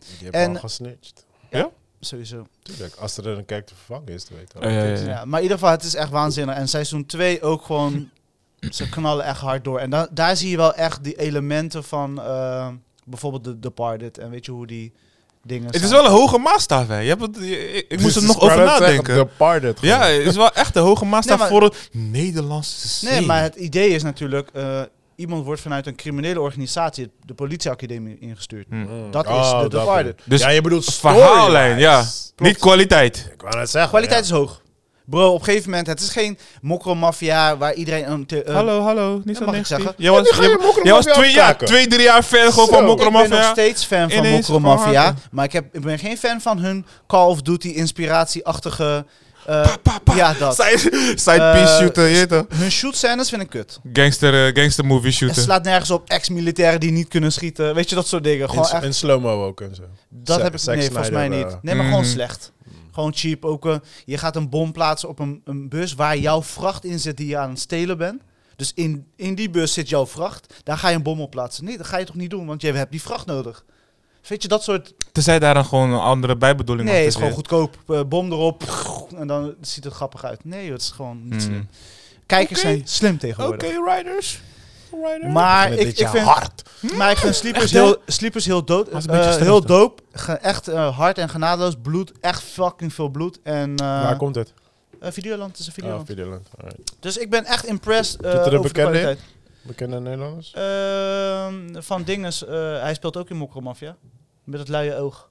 Die hebben En- al gesnitcht. Sowieso. Tuurlijk, als er een kijk te vervangen is, te weten. Oh, ja, ja, ja. Ja, maar in ieder geval, het is echt waanzinnig. En seizoen twee ook gewoon... ze knallen echt hard door. En da- daar zie je wel echt die elementen van... Uh, bijvoorbeeld The Departed. En weet je hoe die dingen Het is staan. wel een hoge maatstaf, hè. Je hebt het, je- ik, ik moest er Dus nog ik wou over net zeggen, nadenken. Departed gewoon. Ja, het is wel echt een hoge maatstaf Nee, maar- voor een Nederlandse serie. Nee, maar het idee is natuurlijk... Uh, iemand wordt vanuit een criminele organisatie... de politieacademie ingestuurd. Hm. Mm. Dat is Oh, The dat Departed. Dus ja, je bedoelt verhaallijn, ja. storylines. Niet kwaliteit. Ik wou net zeggen. Kwaliteit ja. is hoog. Bro, op een gegeven moment... het is geen mokromafia waar iedereen... Een te- uh, hallo, hallo. Niet dat zo mag ik negatief. zeggen. Jij was, Ja, nu ga je jij- Mokromafia jij was twee, ja, afkraken. twee, drie jaar ver gewoon Zo. van Ik ben nog Mokromafia. steeds fan van Ineens Mokromafia. gewoon Maar ik, heb, ik ben geen fan van hun Call of Duty inspiratieachtige... uh, Pa, pa, pa. ja, dat. Side, side piece Eh, shooter, je weet toch? Hun shootscènes vind ik kut. Gangster, eh, gangster movie Het shooter. slaat nergens op ex-militairen die niet kunnen schieten. Weet je, dat soort dingen. Gewoon In, echt, in slow-mo ook en zo. dat Zack- heb ik... Zack Nee, volgens mij Snyder, niet. uh, Nee, maar gewoon Mhm. slecht. Gewoon cheap. Ook, uh, je gaat een bom plaatsen op een, een bus waar jouw vracht in zit die je aan het stelen bent. Dus in, in die bus zit jouw vracht. Daar ga je een bom op plaatsen. Nee, dat ga je toch niet doen, want je hebt die vracht nodig. Weet je, dat soort... Tenzij daar dan gewoon een andere bijbedoeling Nee, het achter is gewoon goedkoop. Uh, bom erop. En dan ziet het grappig uit. Nee, het is gewoon niet Hmm. slim. Kijkers Oké. zijn slim Oké, tegenwoordig. riders. Riders. Maar Met ik, dit ik jaar vind... hard. Maar ik vind Sleepers Echt, hè? heel, Sleepers heel dood. Hij is een eh, beetje sterk, heel toch? dope. Ge- echt uh, hard en genadeloos. Bloed. Echt fucking veel bloed. En uh, Waar komt het? uh, Videoland is een Oh, Videoland. Videoland. Alright. Dus ik ben echt impressed uh, Zitten er over de bekende in? kwaliteit. Bekende Nederlanders? Ehm, van Dinges. Uh, hij speelt ook in Mokromafia. Met het luie oog.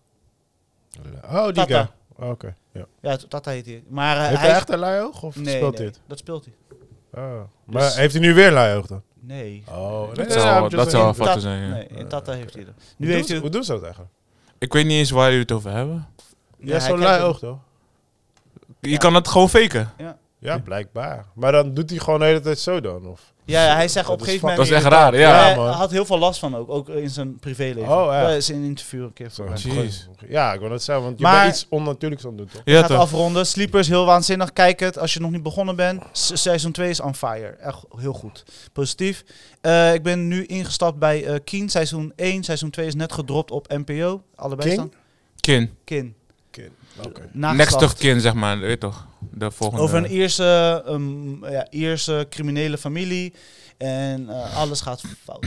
Oh, die Tata. guy. Oh, Oké, ja. Ja, Tata heet hij. Maar uh, Heeft hij hij echt een lui oog of Nee, speelt nee, dit? dat speelt hij. Oh. Maar Dus- heeft hij nu weer een lui oog dan? Nee. Oh, Dat nee, zou- nee, I'm dat just zou saying. wat te Tat- zijn, ja. Nee, in Tata heeft hij dat. Nu Hoe heeft doen hij... ze- Hoe doen ze dat eigenlijk? Ik weet niet eens waar jullie het over hebben. Ja, hij zo'n kijkt lui ook- oog toch? Je Ja. kan het gewoon faken. Ja, blijkbaar. Maar dan doet hij gewoon de hele tijd zo dan? Of? Ja, ja, hij zegt Dat op een is gegeven Dat moment... is echt raar, ja. hij man. had heel veel last van ook, ook in zijn privéleven. Oh, ja. Dat is in een interview een keer Zo, voorbij. Jeez. Ja, ik wil het zeggen, want je Maar- bent iets onnatuurlijks aan het doen toch? Ja, Gaat toch? afronden. Sleepers, heel waanzinnig. Kijk het als je nog niet begonnen bent. Se- Seizoen twee is on fire. Echt heel goed. Positief. Uh, ik ben nu ingestapt bij uh, Keen. Seizoen één. Seizoen twee is net gedropt op N P O. Allebei King? staan. Kin. Kin. Oké. Nageslacht. Next of kin, zeg maar. Weet je toch? De volgende. Over een Ierse, um, ja, Ierse criminele familie. En uh, alles gaat fout.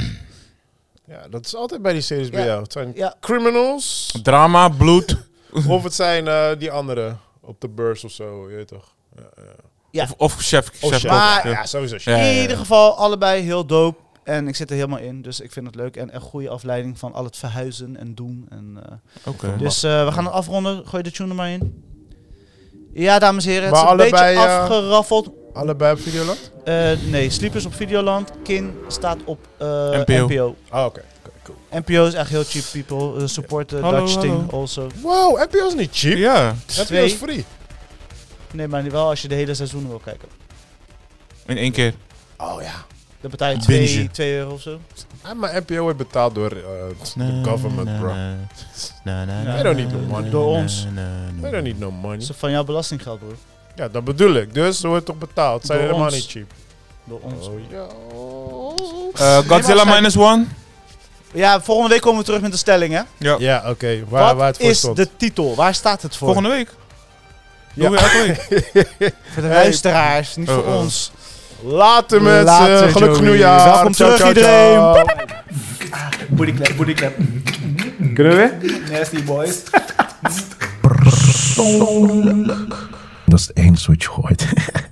Ja, dat is altijd bij die series bij Ja. jou. Het zijn Ja. criminals Drama, bloed. of het zijn uh, die anderen op de beurs of zo, je weet toch? Ja, ja. Ja. Of, of chef. Of chef chef. Maar- ja. ja. sowieso. Ja, ja, ja. In ieder geval allebei heel dope. En ik zit er helemaal in. Dus ik vind het leuk. En een goede afleiding van al het verhuizen en doen. En, uh, Oké. Dus uh, we gaan het afronden. Gooi de tune er maar in. Ja, dames en heren. Het Maar is een allebei, beetje uh, afgeraffeld. Allebei op Videoland? Uh, nee, Sleepers op Videoland. Kin staat op uh, N P O. N P O. Ah, oké. Oké, cool. N P O is echt heel cheap, people. Uh, support the Hallo, Dutch hallo. thing also. Wow, N P O is niet cheap. Ja. N P O Twee. is free. Nee, maar wel als je de hele seizoen wil kijken. In één keer. Oh ja. Dan betaal je Binge. twee, twee euro of zo. Ah, maar N P O wordt betaald door uh, de government, bro. They don't need no money. Door ons. They don't need no Dat money. is van jouw belastinggeld, broer. Ja, dat bedoel ik. Dus ze wordt toch betaald. Ze zijn Door helemaal ons. niet cheap. Door ons. Oh, ja. Uh, Godzilla Nee, maar minus one. Ja, volgende week komen we terug met de stelling, hè? Ja. Ja, oké. Okay. Waar, Wat waar het voor is stond. de titel? Waar staat het voor? Volgende week. Ja. Doen we elke week. Voor de luisteraars, niet Oh, voor oh. ons. Later mensen. Later, Gelukkig Joey. nieuwjaar. Welkom Ciao, terug, ciao, iedereen. ciao. Booty clap, booty clap. Kunnen we? Nasty boys. Dat is het enige wat je gooit.